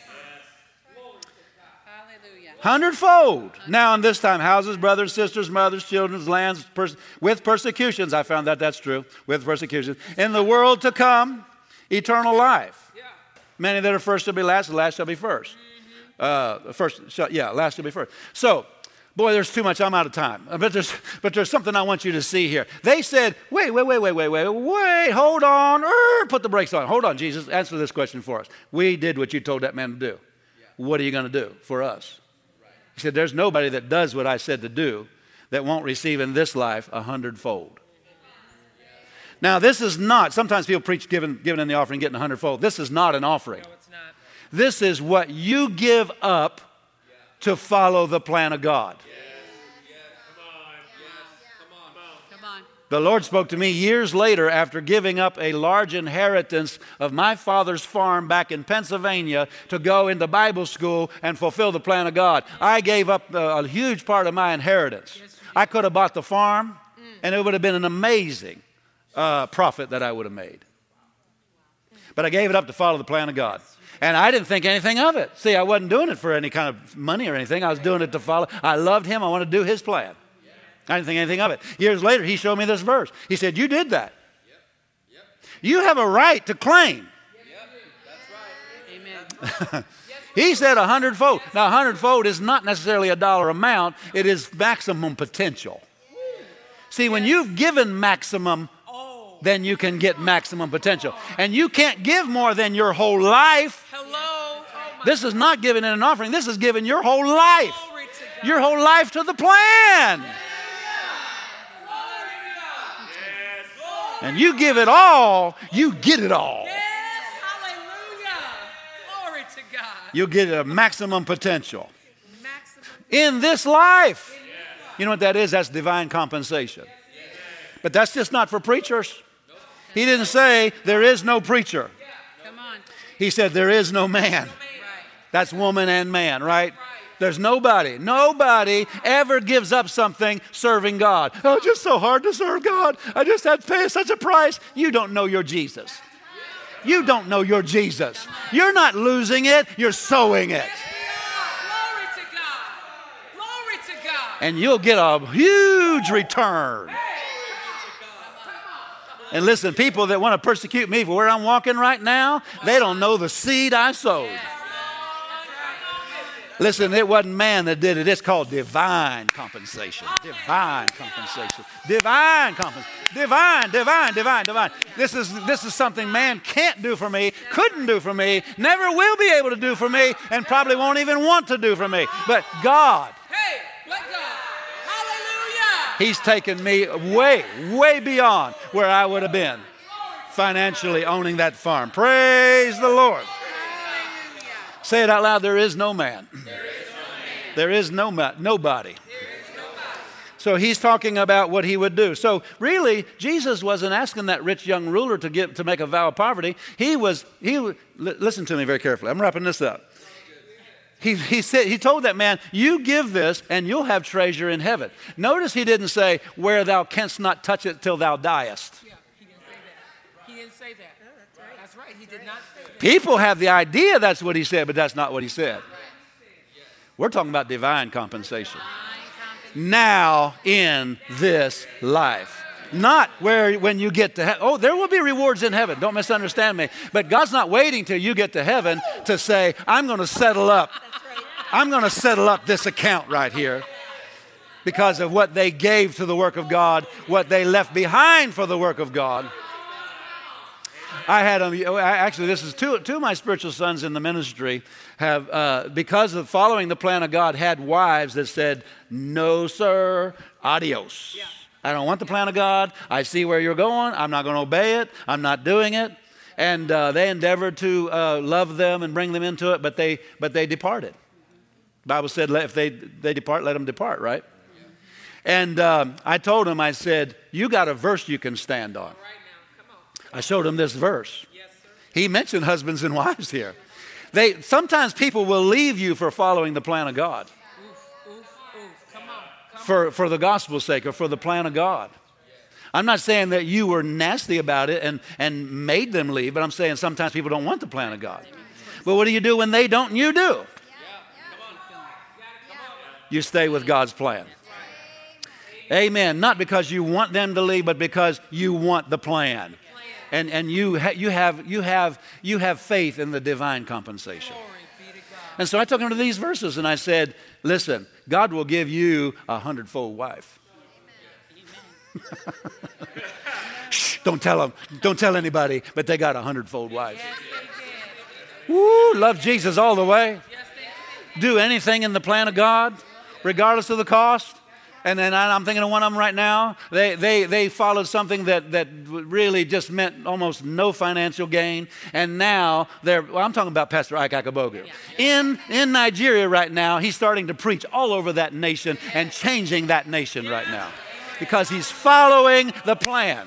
Hallelujah. Hundredfold. Now in this time, houses, brothers, sisters, mothers, children, lands, pers- with persecutions. I found that that's true. With persecutions. In the world to come, eternal life. Yeah. Many that are first shall be last, and last shall be first. Uh, first, shall, yeah, last shall be first. So, boy, there's too much. I'm out of time. But there's, but there's something I want you to see here. They said, wait, wait, wait, wait, wait, wait, wait, hold on. Er, put the brakes on. Hold on, Jesus. Answer this question for us. We did what you told that man to do. What are you going to do for us? He said, there's nobody that does what I said to do that won't receive in this life a hundredfold. Now, this is not, sometimes people preach giving, giving in the offering, getting a hundredfold. This is not an offering. No, it's not. This is what you give up to follow the plan of God. Come on. The Lord spoke to me years later after giving up a large inheritance of my father's farm back in Pennsylvania to go into Bible school and fulfill the plan of God. I gave up a, a huge part of my inheritance. I could have bought the farm, and it would have been an amazing uh, profit that I would have made. But I gave it up to follow the plan of God. And I didn't think anything of it. See, I wasn't doing it for any kind of money or anything. I was doing it to follow. I loved him. I wanted to do his plan. I didn't think anything of it. Years later, he showed me this verse. He said, you did that. You have a right to claim. Amen. He said a hundredfold. Now, a hundredfold is not necessarily a dollar amount. It is maximum potential. See, when you've given maximum, then you can get maximum potential. And you can't give more than your whole life. Hello. Oh my This is not giving in an offering. This is giving your whole life. Glory to God. Your whole life to the plan. And you give it all, you get it all. Yes. Hallelujah. Glory to God. You'll get a maximum potential. Maximum. In this life. You know what that is? That's divine compensation. But that's just not for preachers. He didn't say there is no preacher. Come on. He said there is no man. Right. That's woman and man, right? There's nobody. Nobody ever gives up something serving God. Oh, it's just so hard to serve God. I just had to pay such a price. You don't know your Jesus. You don't know your Jesus. You're not losing it. You're sowing it. Glory to God. Glory to God. And you'll get a huge return. And listen, people that want to persecute me for where I'm walking right now, they don't know the seed I sowed. Listen, it wasn't man that did it. It's called divine compensation. Divine compensation. Divine compensation. Divine, divine, divine, divine. This is, this is something man can't do for me, couldn't do for me, never will be able to do for me, and probably won't even want to do for me. But God, Hey, let God. Hallelujah. He's taken me way, way beyond where I would have been financially owning that farm. Praise the Lord. Say it out loud. There is no man. There is no man. Nobody. So he's talking about what he would do. So really, Jesus wasn't asking that rich young ruler to get to make a vow of poverty. He was. He listen to me very carefully. I'm wrapping this up. He, he said he told that man, "You give this, and you'll have treasure in heaven." Notice he didn't say, "Where thou canst not touch it till thou diest." Yeah, he didn't say that. He didn't say that. That's right. He did not say that. People have the idea that's what he said, but that's not what he said. We're talking about divine compensation. Now in this life. Not where when you get to heaven. Oh, there will be rewards in heaven. Don't misunderstand me. But God's not waiting till you get to heaven to say, I'm going to settle up. I'm going to settle up this account right here because of what they gave to the work of God, what they left behind for the work of God. I had them, actually, this is two, two of my spiritual sons in the ministry have, uh, because of following the plan of God, had wives that said, no, sir, adios. Yeah. I don't want the plan of God. I see where you're going. I'm not going to obey it. I'm not doing it. And uh, they endeavored to uh, love them and bring them into it, but they, but they departed. The Bible said, if they, they depart, let them depart, right? Yeah. And um, I told them, I said, you got a verse you can stand on. I showed him this verse. Yes, sir. He mentioned husbands and wives here. They sometimes people will leave you for following the plan of God. Oof, oof, oof. Come on, come for, for the gospel's sake or for the plan of God. I'm not saying that you were nasty about it and, and made them leave, but I'm saying sometimes people don't want the plan of God. But what do you do when they don't and you do? You stay with God's plan. Amen. Not because you want them to leave, but because you want the plan. And, and you, ha- you, have, you, have, you have faith in the divine compensation. And so I took him to these verses and I said, listen, God will give you a hundredfold wife. Shh, don't tell them. Don't tell anybody, but they got a hundredfold wife. Yes, they did. Woo, love Jesus all the way. Yes, they did. Do anything in the plan of God, regardless of the cost. And then I'm thinking of one of them right now. They they they followed something that, that really just meant almost no financial gain. And now they're, well, I'm talking about Pastor Ike Akabogu. Yeah. In, in Nigeria right now, he's starting to preach all over that nation and changing that nation right now. Because he's following the plan.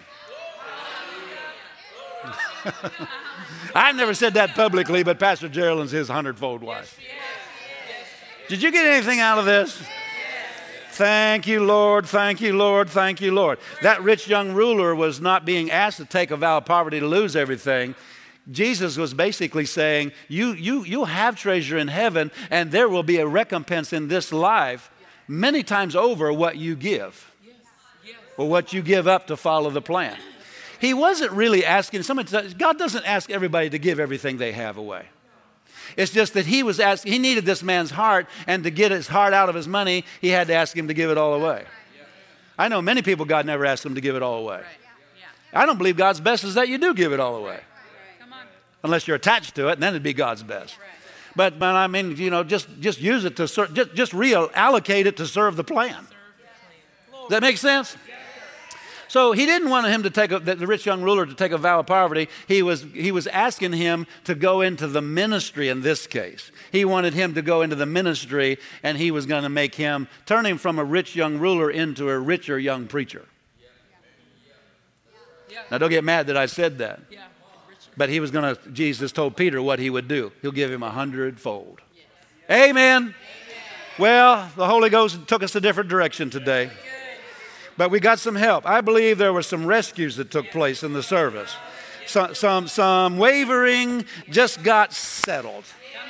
I've never said that publicly, but Pastor Geraldin's his hundredfold wife. Did you get anything out of this? Thank you, Lord. Thank you, Lord. Thank you, Lord. That rich young ruler was not being asked to take a vow of poverty to lose everything. Jesus was basically saying, you, you, you'll have treasure in heaven, and there will be a recompense in this life many times over what you give or what you give up to follow the plan. He wasn't really asking, somebody, God doesn't ask everybody to give everything they have away. It's just that he was asking, he needed this man's heart, and to get his heart out of his money, he had to ask him to give it all away. I know many people God never asked them to give it all away. I don't believe God's best is that you do give it all away. Unless you're attached to it, and then it'd be God's best. But, but I mean, you know, just, just use it to serve, just, just reallocate it to serve the plan. Does that make sense? So he didn't want him to take a, the rich young ruler to take a vow of poverty. He was, he was asking him to go into the ministry in this case. He wanted him to go into the ministry, and he was going to make him, turn him from a rich young ruler into a richer young preacher. Now don't get mad that I said that. But he was going to, Jesus told Peter what he would do. He'll give him a hundredfold. Amen. Amen. Well, the Holy Ghost took us a different direction today. But we got some help. I believe there were some rescues that took place in the service. Some, some, some wavering just got settled.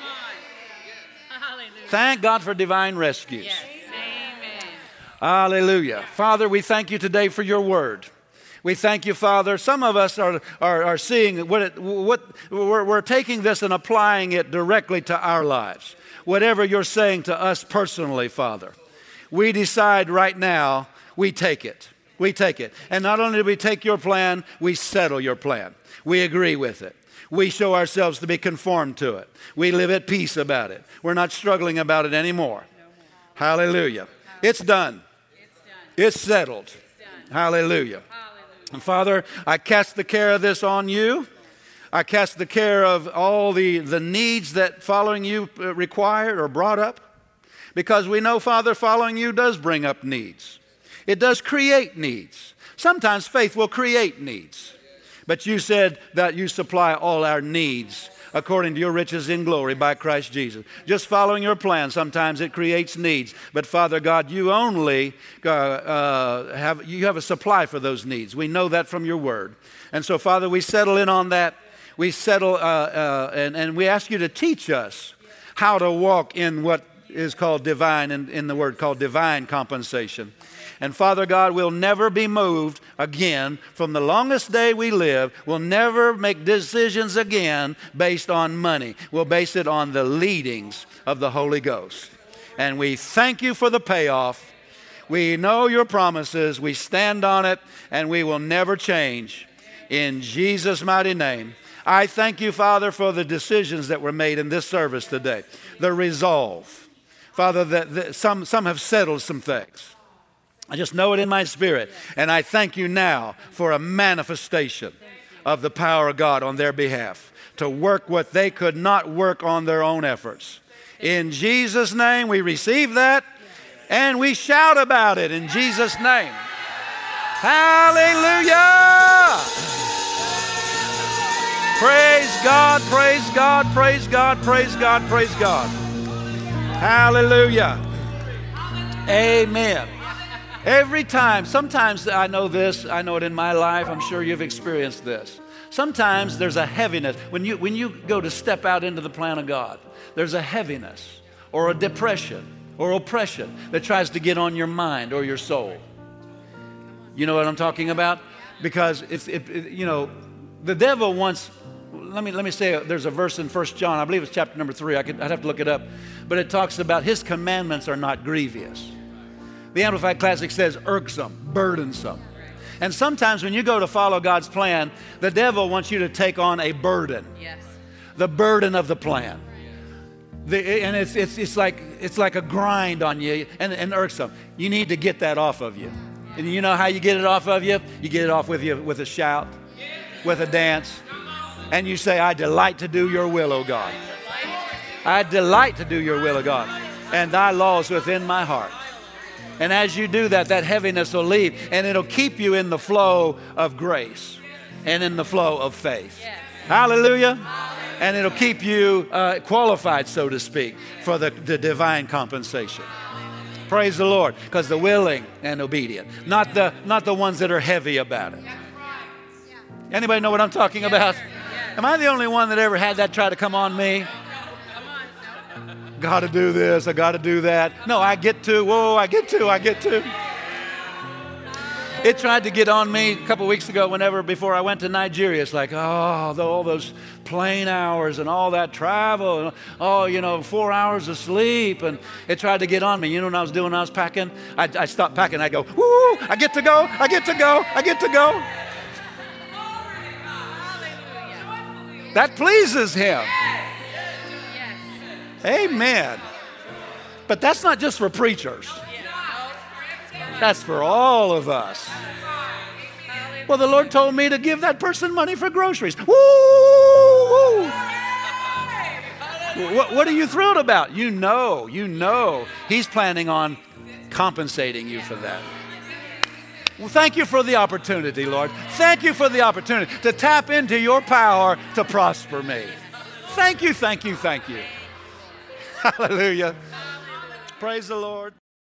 Thank God for divine rescues. Yes. Amen. Hallelujah. Father, we thank you today for your word. We thank you, Father. Some of us are, are, are seeing what, it, what we're, we're taking this and applying it directly to our lives. Whatever you're saying to us personally, Father, we decide right now, we take it. We take it. And not only do we take your plan, we settle your plan. We agree with it. We show ourselves to be conformed to it. We live at peace about it. We're not struggling about it anymore. No more. Hallelujah. It's done. It's done. It's settled. It's done. Hallelujah. Hallelujah. And Father, I cast the care of this on you. I cast the care of all the, the needs that following you required or brought up. Because we know, Father, following you does bring up needs. It does create needs. Sometimes faith will create needs. But you said that you supply all our needs according to your riches in glory by Christ Jesus. Just following your plan, sometimes it creates needs. But Father God, you only uh, uh, have, you have a supply for those needs. We know that from your word. And so, Father, we settle in on that. We settle uh, uh, and, and we ask you to teach us how to walk in what is called divine, in, in the word called divine compensation. And Father God, we'll never be moved again from the longest day we live. We'll never make decisions again based on money. We'll base it on the leadings of the Holy Ghost. And we thank you for the payoff. We know your promises. We stand on it, and we will never change. In Jesus' mighty name, I thank you, Father, for the decisions that were made in this service today. The resolve. Father, that, that some, some have settled some things. I just know it in my spirit. And I thank you now for a manifestation of the power of God on their behalf to work what they could not work on their own efforts. In Jesus' name, we receive that and we shout about it in Jesus' name. Hallelujah! Praise God, praise God, praise God, praise God, praise God. Hallelujah. Amen. Every time, sometimes I know this, I know it in my life, I'm sure you've experienced this. Sometimes there's a heaviness. When you, when you go to step out into the plan of God, there's a heaviness or a depression or oppression that tries to get on your mind or your soul. You know what I'm talking about? Because, it's, it, it, you know, The devil wants, let me, let me say, there's a verse in First John, I believe it's chapter number three, I could, I'd have to look it up, but it talks about his commandments are not grievous. The Amplified Classic says irksome, burdensome. And sometimes when you go to follow God's plan, the devil wants you to take on a burden. Yes. The burden of the plan. The, and it's, it's, it's, like, it's like a grind on you and, and irksome. You need to get that off of you. And you know how you get it off of you? You get it off with you with a shout, with a dance. And you say, I delight to do your will, O God. I delight to do your will, O God. And thy law is within my heart. And as you do that, that heaviness will leave. And it'll keep you in the flow of grace and in the flow of faith. Yes. Hallelujah. And it'll keep you uh, qualified, so to speak, for the, the divine compensation. Praise the Lord. Because the willing and obedient, not the, not the ones that are heavy about it. Anybody know what I'm talking about? Am I the only one that ever had that try to come on me? Got to do this, I got to do that. No, I get to, whoa, I get to, I get to. It tried to get on me a couple weeks ago whenever, before I went to Nigeria. It's like, oh, all those plane hours and all that travel. And, oh, you know, four hours of sleep. And it tried to get on me. You know what I was doing when I was packing? I, I stopped packing. I go, woo, I get to go, I get to go, I get to go. That pleases him. Amen. But that's not just for preachers. That's for all of us. Well, the Lord told me to give that person money for groceries. Woo! Woo. What, what are you thrilled about? You know, you know He's planning on compensating you for that. Well, thank you for the opportunity, Lord. Thank you for the opportunity to tap into your power to prosper me. Thank you, thank you, thank you. Hallelujah. Praise the Lord.